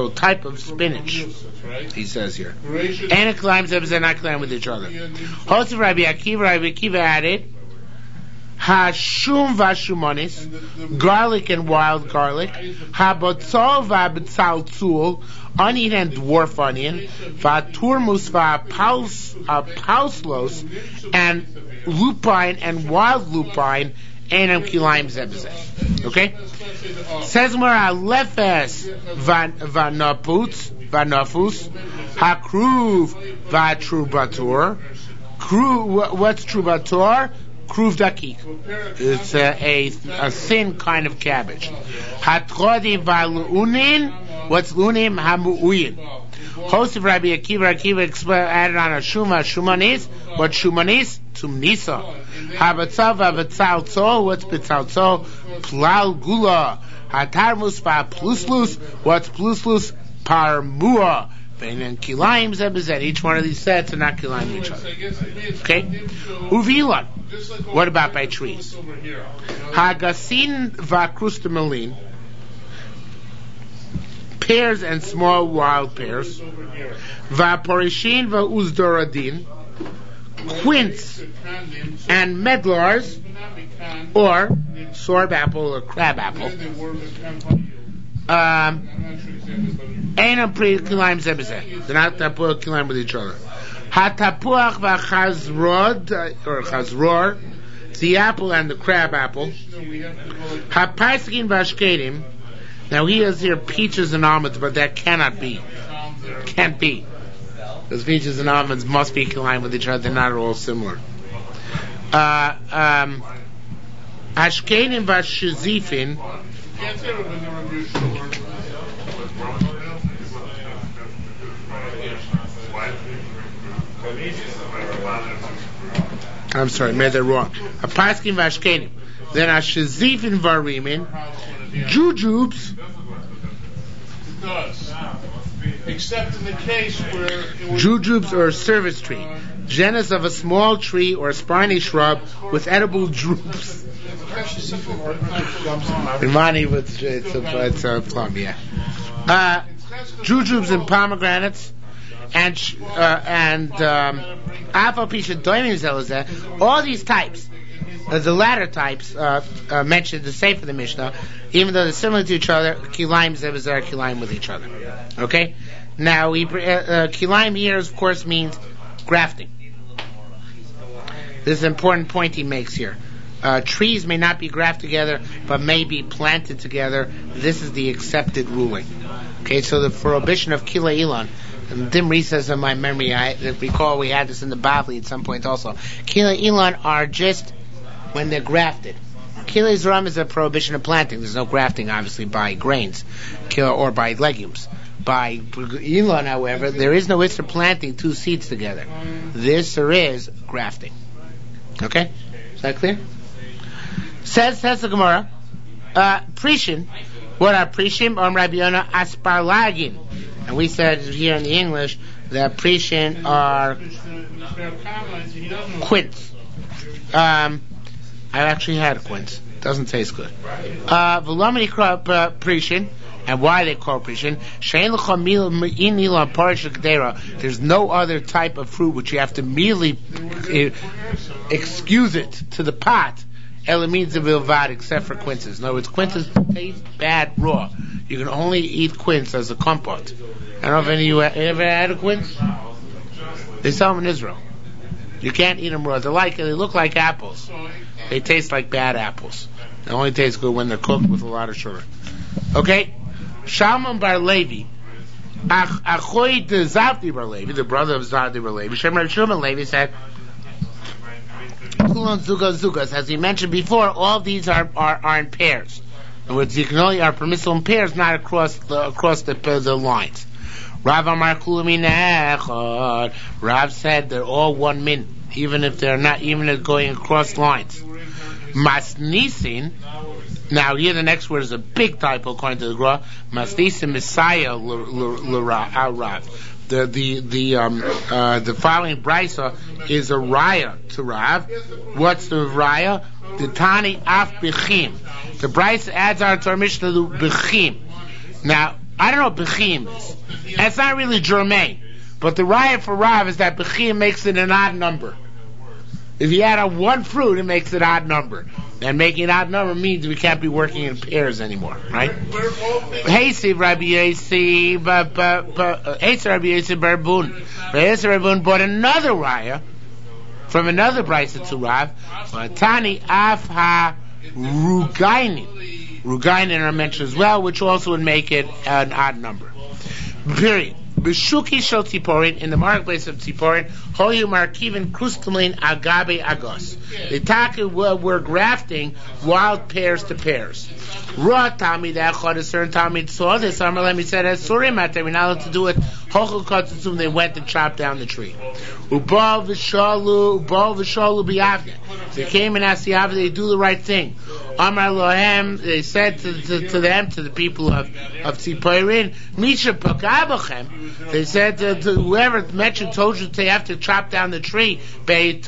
he says here. And kilayim, they're not kilayim with each other. Hosef Rabbi Akiva added, Hashum vashumanis, garlic and wild garlic, habotzol v'abetzaltzul, onion and dwarf onion, v'aturmus v'apauslos, and lupine and wild lupine, enam kilayim zebzeh. Okay? Says more alefes v'nafus, hakruv v'atrubator. What's trubator? Kruv dakik. It's a thin kind of cabbage. Hatrodim v'lu'unin. What's lu'unim? Hamu'uyin. Host of Rabbi Akiva added on a shumanis. What shumanis? Tumnisa. Habatzav v'abatzaltzol. What's betzaltzol? Plal gula. Hatarmus v'apluslus. What's pluslus? Parmua. And kilayim zebezet. Each one of these sets are not kilayim each other. Okay? Uvilan. What about by trees? Hagasin v'akrustamelin. Pears and small wild pears. V'aporishin v'uzdoradin. Quince and medlars, or sorb apple or crab apple. Ain't pre kilayim zebezeh. They're not tapuach kilayim with each other. Hatapuach v'chazrod or chazror, the apple and the crab apple. Hapaiskin v'ashkedim. Now he has here peaches and almonds, but that cannot be. Can't be. Those peaches and almonds must be kilayim with each other. They're not at all similar. Ashkedim v'shizifin. I'm sorry, made that wrong. A paskin vashkenim. Then a shazifin varimin. Jujubes. It does. Except in the case where jujubes or service tree. Genus of a small tree or spiny shrub with edible drupes. Imani with it's a plum, yeah. Jujubes and pomegranates and all these types, the latter types mentioned the same for the Mishnah, even though they're similar to each other, kilayim zebazar kilayim with each other. Okay? Now, kilayim here, of course, means grafting. This is an important point he makes here. Trees may not be grafted together, but may be planted together. This is the accepted ruling. Okay, so the prohibition of kila ilan, and Dimri says in my memory, I recall we had this in the Bavli at some point also. Kila ilan are just when they're grafted. Kila Izram is a prohibition of planting. There's no grafting, obviously, by grains or by legumes. By ilan, however, there is no issue planting two seeds together. This there is grafting. Okay? Is that clear? Says the Gemara, Prishin, what are Prishim? Rabbi Yonah asparlagin. And we said here in the English that Prishin are quince. I actually had a quince. Doesn't taste good. Velomini Prishin, and why they call Prishin? There's no other type of fruit which you have to immediately excuse it to the pot. Means of ilvad, except for quinces. In other words, quinces taste bad raw. You can only eat quince as a compote. I don't know if any of you ever had a quince. They sell them in Israel. You can't eat them raw. They look like apples. They taste like bad apples. They only taste good when they're cooked with a lot of sugar. Okay? Shalman bar Levi, Achoy de Zavdi bar Levi, the brother of Zavdi bar Levi, Shimon Levi said, Zugas, as we mentioned before, all these are in pairs. In other words, you can only are permissible in pairs, not across the lines. Rav Amar Kulu Min Echad. Rav said they're all one min, even if they're going across lines. Masnisin. Now here the next word is a big typo according to the Gra. Masnisin Messiah Rav. The following brisa is a raya to Rav. What's the raya? The Tani Af Bechim. The brisa adds our to our Mishnah to Bechim. Now I don't know what Bechim is. And it's not really germane, but the raya for Rav is that Bechim makes it an odd number. If you add on one fruit, it makes it an odd number. And making an odd number means we can't be working in pairs anymore, right? Hey, Rabbi Yossi, Rabbi Yossi Barbun. Rabbi Yossi Barbun bought another raya from another brisa to Rav. Tani Af Ha Rugainin. Rugainin are mentioned as well, which also would make it an odd number. Period. B'shuki shel tziporin, in the marketplace of tziporin, hoyu markivin krustamlin agabe agos. The taka were grafting wild pears to pears. Ra tamid echad, a certain tamid saw this. Amalem, he said, as surim atem, we're not allowed to do it. Hochel katzutzum, they went and chopped down the tree. Ubal v'shalu b'yavne. They came and asked the Avne, they do the right thing. Amar lohem, they said to them, to the people of tziporin, misha pakabachem. They said to whoever mentioned told you they have to chop down the tree. Even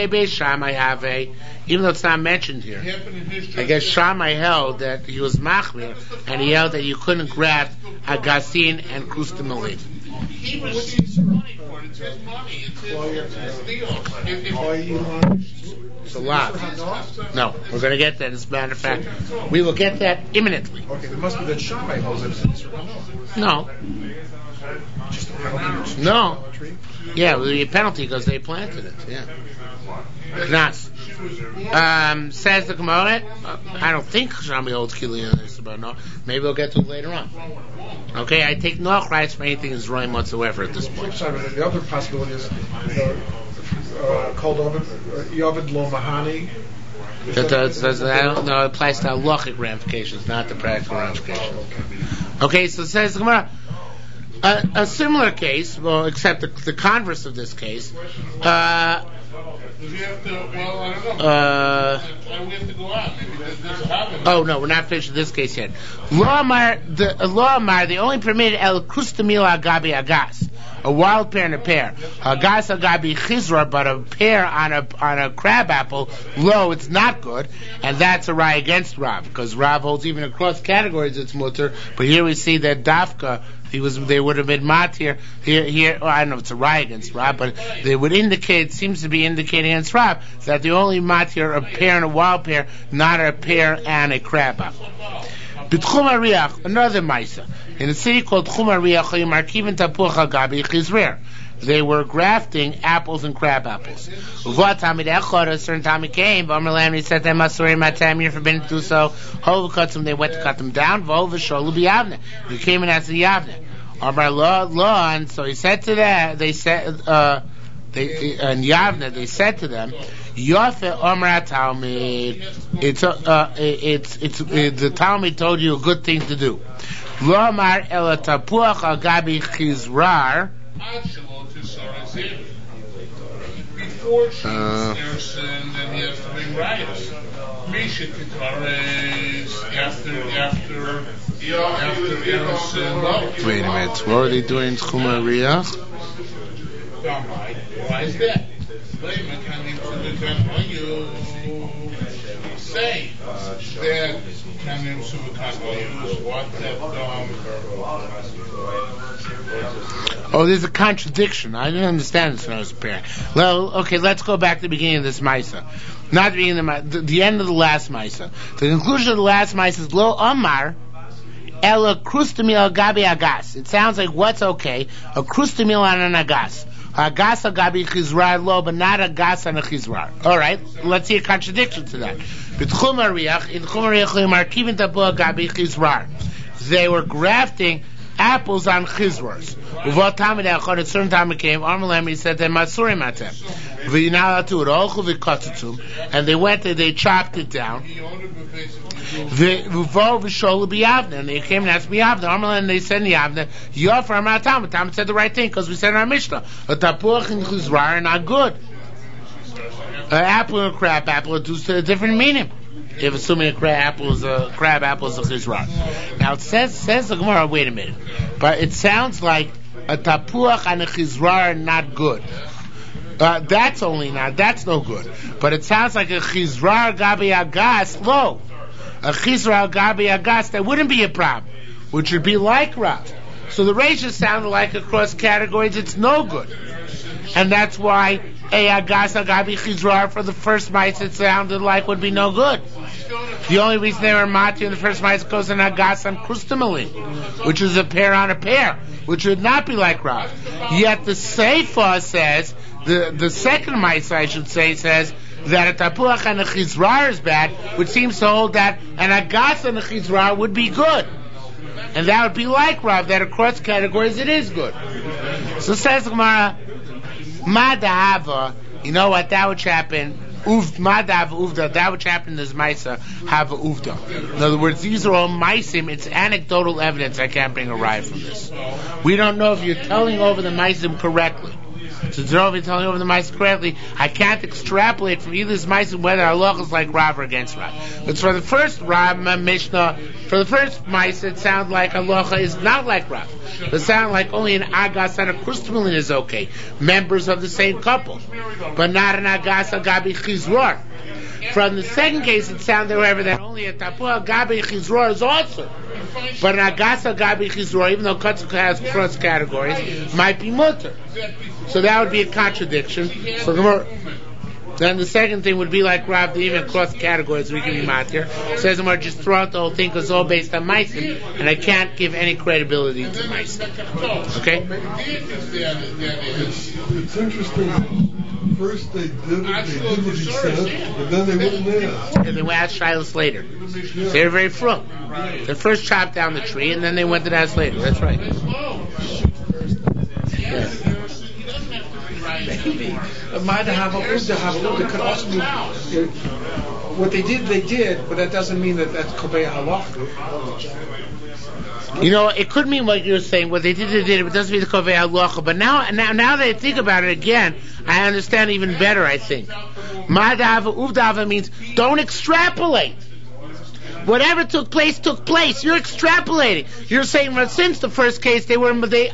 though it's not mentioned here, I guess Shammai held that he was machmir, and he held that you couldn't graft agasin and krustamolin. He receives money for it. It's his money. It's his deal. It's a lot. No, we're going to get that. As a matter of fact, we will get that imminently. Okay, there must be that Shammai holds it. No. No. Yeah, it will be a penalty because they planted it. Yeah. Knas. Says the Gemara. I don't think Shammai holds Kili on this, but no. Maybe we'll get to it later on. Okay, I take no rights for anything that's wrong whatsoever at this point. The other possibility is called Yovid Lo Mahani. I don't know. It applies to halachic ramifications, not the practical ramifications. Okay, so it says the Gemara. A similar case, well, except the converse of this case. We have to go out. Oh no, we're not finished with this case yet. Law Amar, the only permitted el kustamil agabi agas, a wild pear and a pear. Agas agabi chizra, but a pear on a crab apple, it's not good, and that's a raya against Rav, because Rav holds even across categories it's mutter. But here we see that dafka. They would have been matir here. I don't know if it's a raya against Rav, but they would indicate. It seems to be indicating against Rav that the only matir a pear and a wild pear, not a pear and a crab apple. B'tchum Ariach, another ma'isa in a city called Tchum Ariach, Markivin Tapuach Agabi Chizrer. They were grafting apples and crab apples. A certain time it came, he said to them, you're forbidden to do so. They went to cut them down. He came and asked the Yavne. And so he said to them, they said, and Yavne, they said to them, the Talmud told you a good thing to do. Before she their sin, then he has to bring riots. Misha Tikares after sin. Wait a minute, what are they doing in Tchum Ariach? Why is that? You say that Kanim Subakaka use what that Oh, there's a contradiction. I didn't understand this when I was preparing. Well, okay, let's go back to the beginning of this Maisa. Not the beginning of the end of the last Maisa. The conclusion of the last Maisa is Lo Amar Ela Krustamil Gabi Agas. It sounds like what's okay? A Krustamil on an Agas. Agas Gabi Chizrar Lo, but not Agas on a Chizrar. Alright, let's see a contradiction to that. In Tchum Ariach, Markivin Tapuach Gabi Chizrar. They were grafting apples on chizros. A certain time it came, he said to them, You're not allowed to do it. And they went and they chopped it down. And they came and asked Yavne, and they said Yavne, Yofer Amar Tam. Tam said the right thing because we said in our Mishnah, a tapuach and chizrar are not good. An apple and a crab apple do a different meaning. If assuming a crab apple is a chizrar. Now it says the Gemara. Wait a minute, but it sounds like a tapuach and a chizrar are not good. That's no good. But it sounds like a chizrar gabi agas low. A chizrar gabi agas, that wouldn't be a problem, which would be like Rav. So the Reisha sounded like across categories it's no good, and that's why a agas gabi chizrar for the first mice it sounded like would be no good. The only reason they were mati in the first mice goes in agas and krustamalin, which is a pair on a pair, which would not be like Rav. Yet the Seifa says, the second mice I should say says that a tapuach and a chizrar is bad, which seems to hold that an agas and a chizrar would be good. And that would be like Rav, that across categories it is good. So says the Gemara, Madahava, you know what, that which happened, Madav uvda, that which happened is Maisa, have uvda. In other words, these are all Maisim, it's anecdotal evidence, I can't bring a ride from this. We don't know if you're telling over the Maisim correctly. So if you're telling over the Maisim correctly, I can't extrapolate from either this Maisim whether Allah is like Rav or against Rav. But for the first Rav Mishnah, for the first Maisim, it sounds like Allah is not like Rav. It sounds like only an Agas and a Krustamalin is okay, members of the same couple, but not an Agas Gabi Chizror. From the second case, it sounded, however, that only a Tapua Gabi Chizror is also, but an Agasa Gabi Chizror, even though Katzuk has cross categories, might be mutter. So that would be a contradiction. So then the second thing would be like Rav, that even cross categories we can be matir. Says I'm just throw out the whole thing because it's all based on Maisim, and I can't give any credibility to Maisim. Okay? It's interesting. First they did what he said, and then they went there. And they went ask Shilas later. They were very frum. They first chopped down the tree, and then they went to ask later. That's right. Yeah. Maybe. Could also be, what they did, but that doesn't mean that that's Kobei Halach. You know, it could mean what you're saying. What they did, but it doesn't mean the Kovei Halacha. But now that I think about it again, I understand even better, I think. Madava, Uvdava means don't extrapolate. Whatever took place. You're extrapolating. You're saying, well, since the first case they were matir.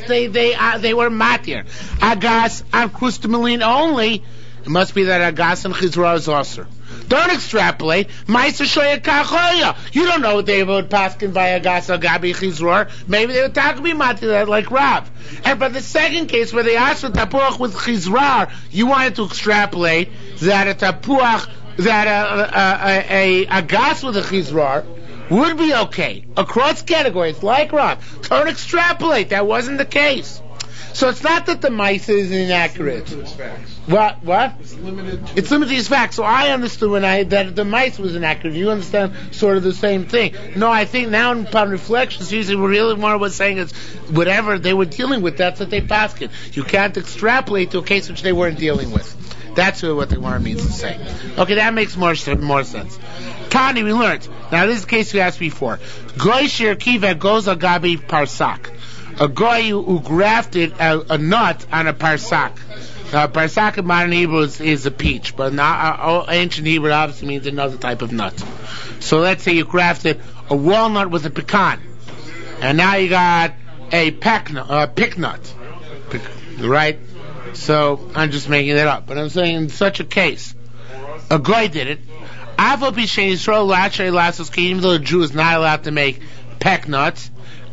Agas and Krustamalin only. It must be that Agas and Chizra is also. Don't extrapolate. Ma'aser shoya kachoya. You don't know what they would paskin by Agas or Gabi Chizror. Maybe they would talk about matir like Rav. And but the second case where they asked for tapuach with Chizrar, you wanted to extrapolate that a tapuach, that a Agas with a Chizrar would be okay across categories like Rav. Don't extrapolate. That wasn't the case. So it's not that the Ma'aser is inaccurate. What? It's limited to these facts. So I understood that the mice was inaccurate. You understand sort of the same thing. No, I think now upon reflection, usually what really more was saying is whatever they were dealing with, that's what they passed it. You can't extrapolate to a case which they weren't dealing with. That's what the Gemara means to say. Okay, that makes more sense. Tani, we learned. Now this is the case we asked before. Goy shir kiva goes agabi parsak. A goy who grafted a nut on a parsak. Parsak in modern Hebrew is a peach, but ancient Hebrew obviously means another type of nut. So let's say you grafted a walnut with a pecan, and now you got a pick nut, right? So I'm just making it up, but I'm saying in such a case, a goy did it. Even though a Jew is not allowed to make peck nuts,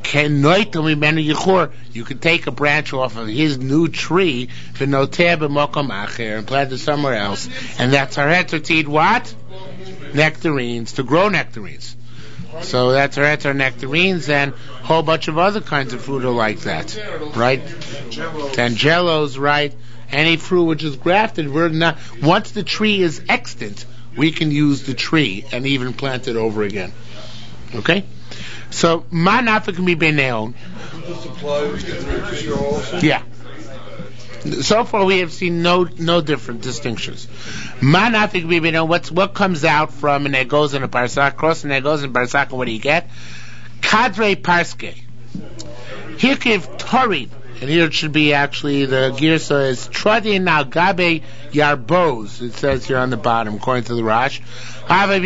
you can take a branch off of his new tree and plant it somewhere else, and that's our heter to eat what? Nectarines, to grow nectarines. So that's our heter, nectarines, and a whole bunch of other kinds of fruit are like that, right? Tangelos, right? Any fruit which is grafted, we're not. Once the tree is extant, we can use the tree and even plant it over again. Okay? So, ma nafa can be beneon. This applies to also? Yeah. So far, we have seen no different distinctions. What comes out from an egos and a parsak, cross an egos and parsak, and what do you get? Kadre parske. Hirkiv torid, and here it should be actually the girsa is tradin al gabe yarbos. It says here on the bottom, according to the Rash. Either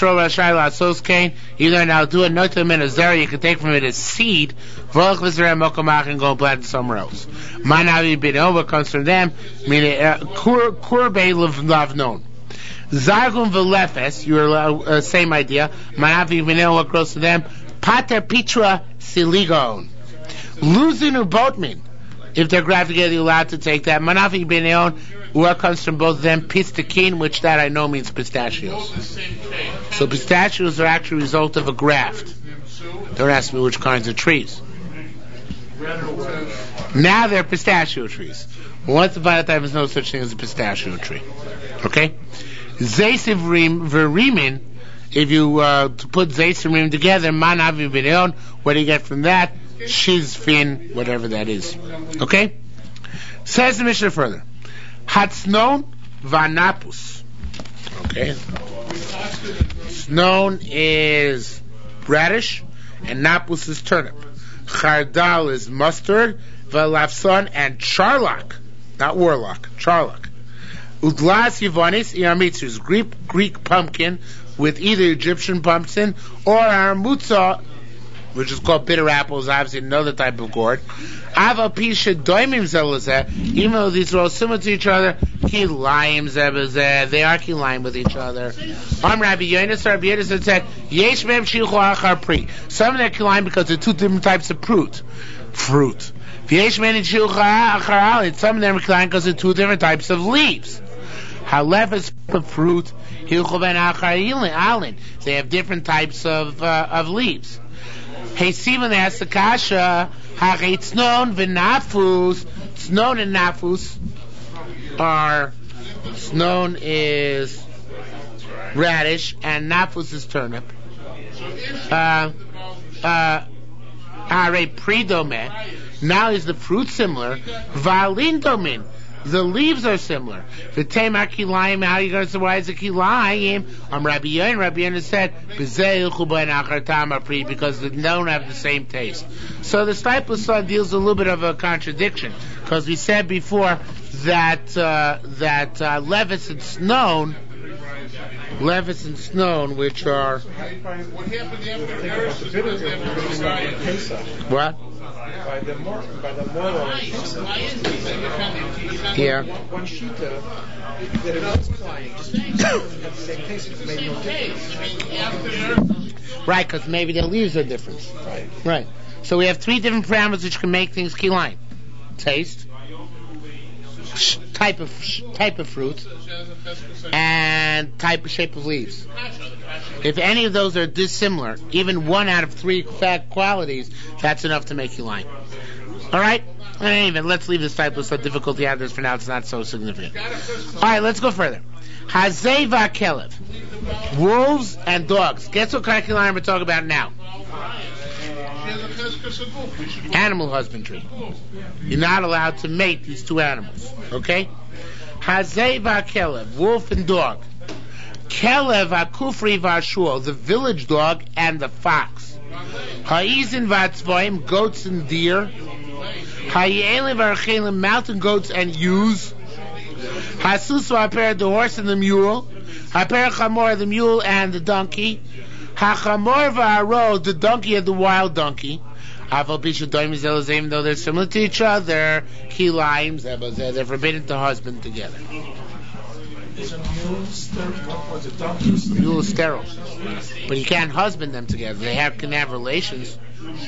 now do a note of minazera, you can take from it a seed, and go plant it somewhere else. What comes from them, meaning kurbe lavnon. Zargum velefes, you're same idea. What grows to them, pater pitra siligon. Losing or boatman, if they're grafted together, you're allowed to take that. Manafi beneon, what comes from both of them, pistakin, which that I know means pistachios. So pistachios are actually a result of a graft. Don't ask me which kinds of trees. Now they're pistachio trees. Once upon a time, there's no such thing as a pistachio tree. Okay? Zaysiv verimin, if you put zaysiv together, manavi beneon, what do you get from that? Shizfin, whatever that is. Okay? Says the Mishnah further. Hatznon vanapus. Okay? Snon is radish, and napus is turnip. Chardal is mustard, valafson and charlock. Not warlock, charlock. Udlas yivonis iarmitzus, Greek pumpkin with either Egyptian pumpkin or armutza, which is called bitter apples, obviously another type of gourd. Ava pisha doimim zelazeh, even though these are all similar to each other, kilayim zebazeh, they are kilayim with each other. Rabbi Yonis said, yesh mem shichu achar pri. Some of them are kilayim because they're two different types of fruit. Yesh mem shichu achar alin. Some of them are kilayim because they're two different types of leaves. Halef is the fruit. Hilchu ben achar alin. They have different types of leaves. Hey, Simon asks the kasha, Haretznon v'nafus. Tznon and nafus are, tznon is radish and nafus is turnip. Are pridome. Now is the fruit similar? Valindomin. The leaves are similar. The Tamar kilayim. How you going to say why is it kilayim? Rabbi Yoin said because they don't have the same taste. So the Stipler son deals with a little bit of a contradiction because we said before that levis and snon, which are what? By the moral yeah. One shita that it was flying just have the same taste, but maybe no difference. Right, because maybe the leaves are different. Right. So we have three different parameters which can make things kilayim: taste, type of fruit, and type of shape of leaves. If any of those are dissimilar, even one out of three fact qualities, that's enough to make kilayim. All right. In any event, let's leave this type of so difficulty out of this for now. It's not so significant. All right, let's go further. Hazei va'kelev, wolves and dogs. Guess what kind of kilayim we're talking about now? Animal husbandry. You're not allowed to mate these two animals. Okay? Hazei va'kelev, wolf and dog. Kelev ha'kufri va'shul, the village dog and the fox. Ha'izin va'tzvoim, goats and deer. Ha'yelim v'archelim, mountain goats and ewes. Ha'susu ha'per, the horse and the mule. Ha'per chamor, the mule and the donkey. Ha'chamor v'aro, the donkey and the wild donkey. Aval pisha doim zelazeh, even though they're similar to each other, kilayim zebazeh, they're forbidden to husband together. Is a mule sterile? Or is a donkey sterile? Mule is sterile. But you can't husband them together. They can have relations.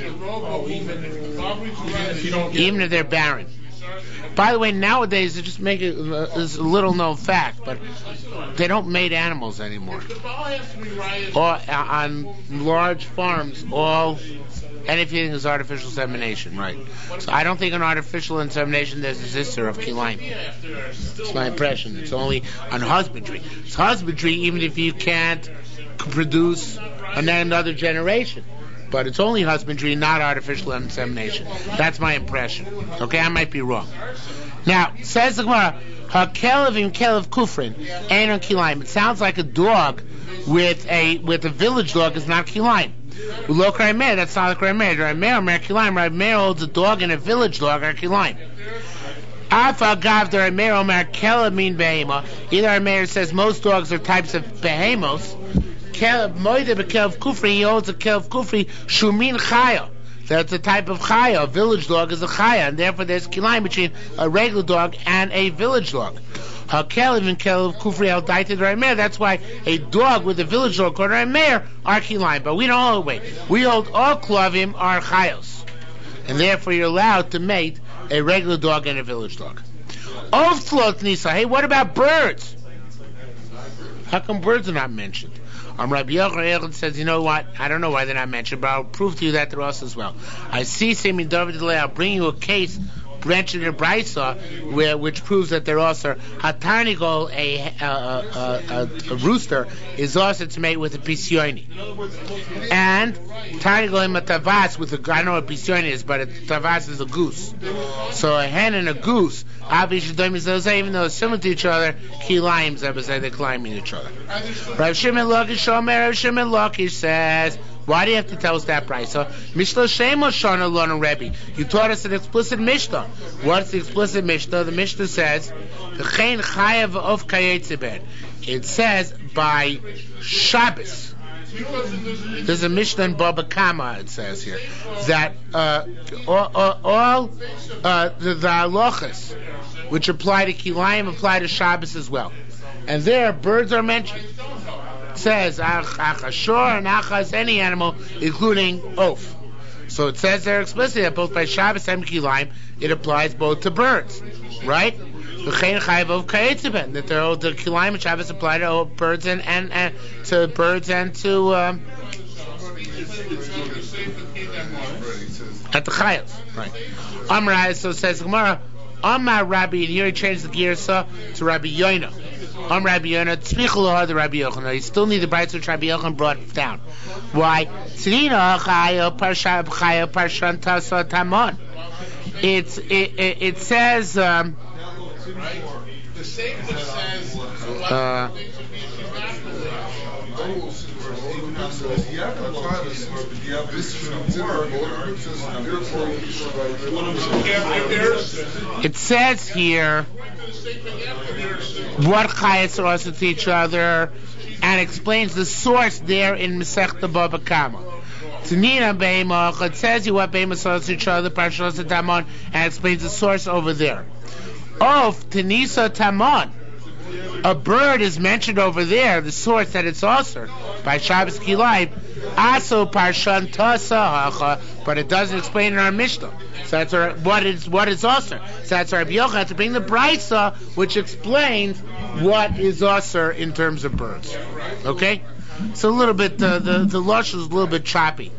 Even if they're barren. By the way, nowadays they just make it as a little known fact, but they don't mate animals anymore. Or on large farms, anything is artificial insemination, right? So I don't think an artificial insemination there's a sister of kilayim. It's my impression. It's only on husbandry. It's husbandry even if you can't produce another generation. but it's only husbandry, not artificial insemination. That's my impression. Okay, I might be wrong. Now, says the Gemara, HaKelev Kelev Kufrin, Einon Kilayim. It sounds like a dog with a village dog is not Kilayim. Ulok Rameir, that's not like Rameir. Rameir Kilayim. Rameir holds a dog and a village dog are Kilayim. Afa Gav the Rameir Omer Kelev Min Behema. Either Rameir says most dogs are types of behemos. Kelev Moide Bekelev Kufri, he holds a Kelev Kufri Shumin Chaya. That's a type of chaya. A village dog is a chaya, and therefore there's kilayim between a regular dog and a village dog. HaKelev and Kelev Kufri al Daited Rameir. That's why a dog with a village dog called Rameir are kilayim. But we don't hold weight. We hold all klavim are chayos, and therefore you're allowed to mate a regular dog and a village dog. Ovtlot Nisa. Hey, what about birds? How come birds are not mentioned? Rabbi Yochanan says, you know what? I don't know why they're not mentioned, but I'll prove to you that they're also as well. I see Simin David Delay. I'll bring you a case mentioned in Brisa, which proves that they're also Hatarnigol, a rooster, is also to mate with a Pisyoni. And Tarnigol and a Tavas with a, I don't know what Pisyoni is, but a Tavas is a goose. So a hen and a goose, even though they're similar to each other, Kilayim Zebazai, they're climbing each other. Rav Shimon Lakish says, why do you have to tell us that price? So, Mishnah Shema Shana Lon Rebbe. You taught us an explicit Mishnah. What's the explicit Mishnah? The Mishnah says, it says by Shabbos. There's a Mishnah in Baba Kama, it says here, that all the halachas which apply to Kilayim apply to Shabbos as well. And there, birds are mentioned. It says Achashor and Achaz, any animal, including Oaf. So it says there explicitly that both by Shabbos and Kilayim, it applies both to birds, right? That the Kilayim and Shabbos apply to birds and to birds and to at the Chayos, right? Amra, so says Gemara, Amar Rabbi, and here he changed the Girsa to Rabbi Yoina. Rabbi Yoina, Tzmichel the Rabbi Yochanan. You still need the Brayso which Rabbi Yochanan brought down. Why? It says. It says here what chayes are also to each other, and explains the source there in Masechta Baba Kama. It says you what behemoths are to each other, Parshas Tamon, and explains the source over there. Of Tanisa Tamon, a bird is mentioned over there, the source that it's also by Shabbos Kilayim, Aso Parshan Tasa Hacha, but it doesn't explain in our Mishnah. So that's what is also. So that's Rabbi Yochanan to bring the Brisa, which explains what is also in terms of birds. Okay, so a little bit the lush is a little bit choppy.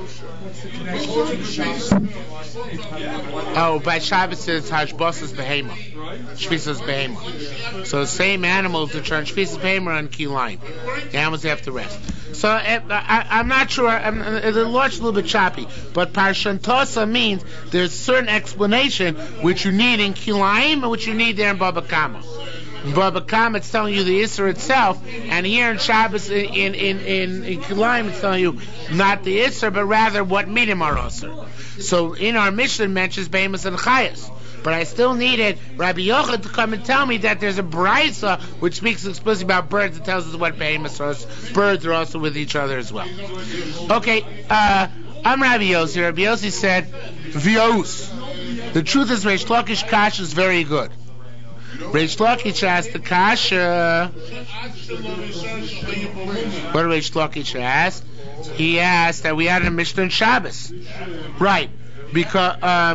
Oh, by Shabbos it's Hashbosas Behema, Shvisas Behema. So same animals that turn Shvisas Behema and Kilayim. The animals have to rest. So I'm not sure. The lush is a little bit choppy, but Parshan Tosa means there's a certain explanation which you need in Kilayim and which you need there in Baba Kama. In Baba Kama, it's telling you the Isser itself, and here in Shabbos, in Kilayim, it's telling you not the Isser, but rather what minim are Isser. So in our Mishnah, it mentions Behemoths and Chayas. But I still needed Rabbi Yochanan to come and tell me that there's a Brisa which speaks explicitly about birds and tells us what Behemoths are. Birds are also with each other as well. Okay, I'm Rabbi Yossi. Rabbi Yossi said, Vios. The truth is, Reish Lakish Kash is very good. Reish Lakish asked the Kasha. What did Reish Lakish ask? He asked that we had a Mishnah in Shabbos. Right. Because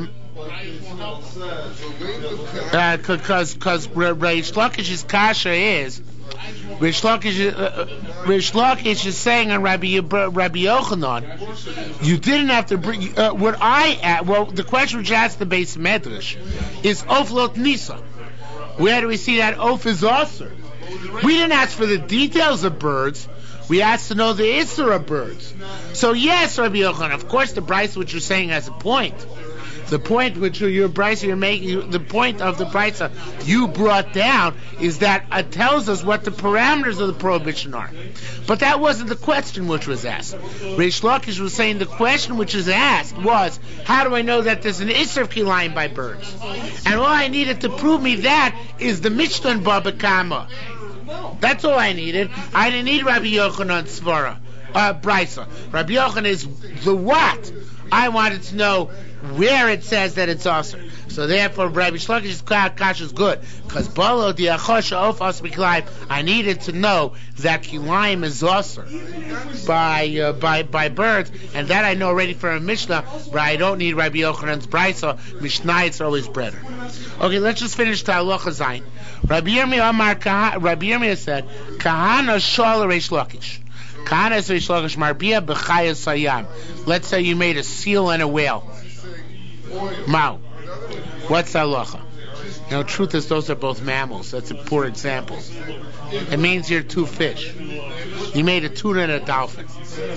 Reish Lakish's Kasha is Reish Lakish is saying on Rabbi Yochanan, you didn't have to bring the question which asked the Beis Medrash is Oflot Nisa. Where do we see that Of is Aser? We didn't ask for the details of birds. We asked to know the Isser of birds. So yes, Rabbi Yochanan, of course the Bryce which you're saying has a point. The point which you're making, the point of the Bryce you brought down is that it tells us what the parameters of the prohibition are. But that wasn't the question which was asked. Reish Lakish was saying the question which is asked was, how do I know that there's an Isser of Kilayim by birds? And all I needed to prove me that is the Mishnah in Baba Kama. That's all I needed. I didn't need Rabbi Yochanan's Svara, Brisa. Rabbi Yochanan is the what. I wanted to know where it says that it's awesome. So therefore, Rabbi Shlokish's kash is good, because Balo diachosha of Kilayim. I needed to know that Kilayim is awesome by birds, and that I know already from a Mishnah. But I don't need Rabbi Yochanan's Brisa. Mishnah it's always better. Okay, let's just finish to Halacha Zayin. Rabbi Yirmiyah said, Kahana Shal Reish Lakish. Kahana is Reish Lakish Marbia B'chaya Sayam. Let's say you made a seal and a whale. Mao. What's halacha? Truth is those are both mammals. That's a poor example. It means you're two fish. You made a tuna and a dolphin.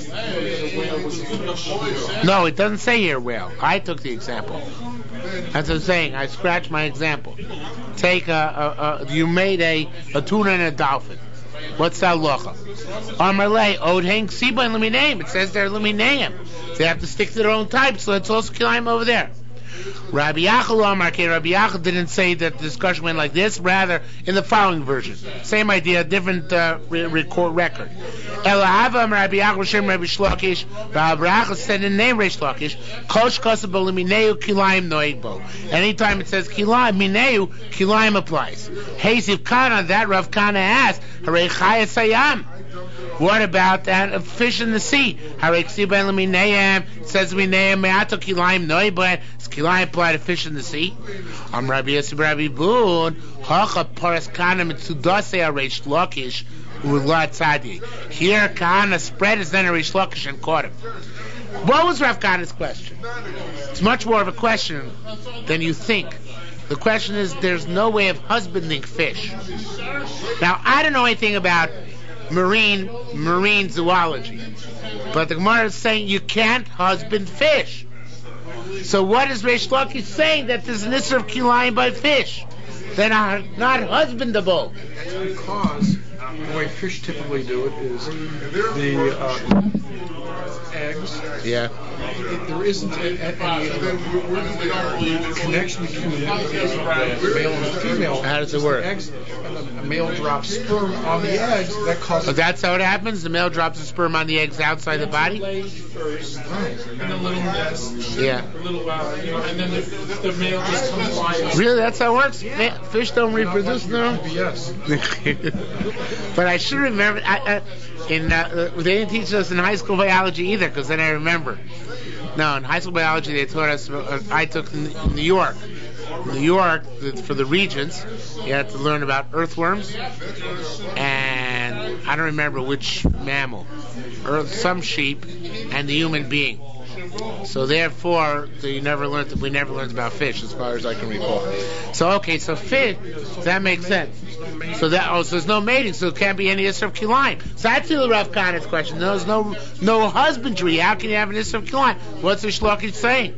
No, it doesn't say here whale. I took the example. That's what I'm saying. I scratched my example. Take you made a tuna and a dolphin. What's halacha? Amarle od hang siba and luminaim. It says they're luminaim. They have to stick to their own type, so let's also climb over there. Rabbi Yachal didn't say that the discussion went like this, rather in the following version. Same idea, different record. Elahavam Rabbi Yachal Shem Rabbi Shlokish. Rabbi Yachal said in the name Reish Lakish, Kosh Kosabel Mineu Kilayim Noegbo. Anytime it says Kilayim, Mineu, Kilayim applies. Haysiv Kana, that Rav Kana asked, Harei Chaya Sayam. What about that fish in the sea? It says Minayim Me'ato Kilayim Noibon. Does Kilayim apply to fish in the sea? Rabbi Yosef Rabbi Boon Hacha Paras Kana Mitzudase Reish Lakish Ulat Tzadi. Here Kana spread his then Reish Lakish and caught him. What was Rav Kana's question? It's much more of a question than you think. The question is, there's no way of husbanding fish. Now, I don't know anything about marine zoology, but the Gemara is saying you can't husband fish. So what is Reish Lakish saying? That there's an Isser of Kilayim by fish. They're not husbandable. Because the way fish typically do it is the eggs. Yeah. There isn't any connection between the male and the female. How does it work? Eggs, and the male drops sperm on the eggs. That causes. So that's how it happens. The male drops the sperm on the eggs outside the body. First, and a little nest. Yeah. A little while, and then the male just comes by. Really, that's how it works. Fish don't reproduce, no. Yes. But I should remember. They didn't teach us in high school biology either, because then I remember. No, in high school biology they taught us. I took in New York. In New York, for the Regents, you had to learn about earthworms, and I don't remember which mammal, or some sheep, and the human being. So therefore, we never learned about fish, as far as I can recall. So okay, so fish, that makes sense. So there's no mating, so it can't be any Isser of Kilayim. So that's the Rav Kana's question. There's no husbandry. How can you have an Isser of Kilayim? What's the Shlokish saying?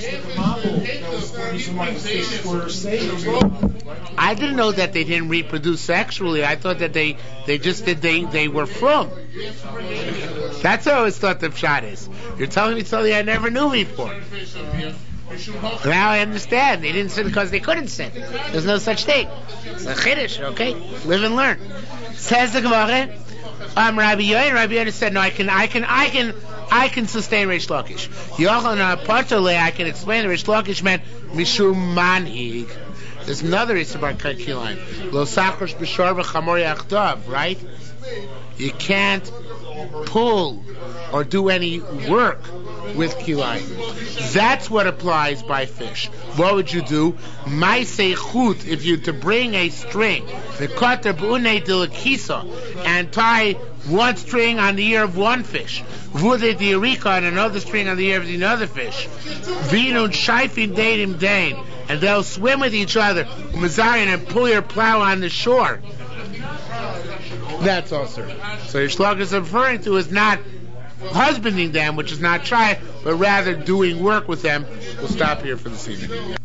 I didn't know that they didn't reproduce sexually. I thought that they just did. They were from. That's how I always thought the pshat is. You're telling me something I never knew before. Now I understand. They didn't sin because they couldn't sin. There's no such thing. It's a chiddush, okay? Live and learn. Says the Gemara. Rabbi Yoin said, no, I can sustain Reish Lakish. Yochanan Partole, I can explain the Reish Lakish meant Mishum Manhig. There's another Isser bar Kilayim. Lo Sachosh B'Shor V'Chamor Yachdav, right? You can't pull or do any work with Kilayim. That's what applies by fish. What would you do? Maisei chut, if you to bring a string, and tie one string on the ear of one fish, and another string on the ear of another fish, and they'll swim with each other, and pull your plow on the shore. That's also. So your shlach is referring to is not husbanding them, which is not try, but rather doing work with them. We'll stop here for this evening.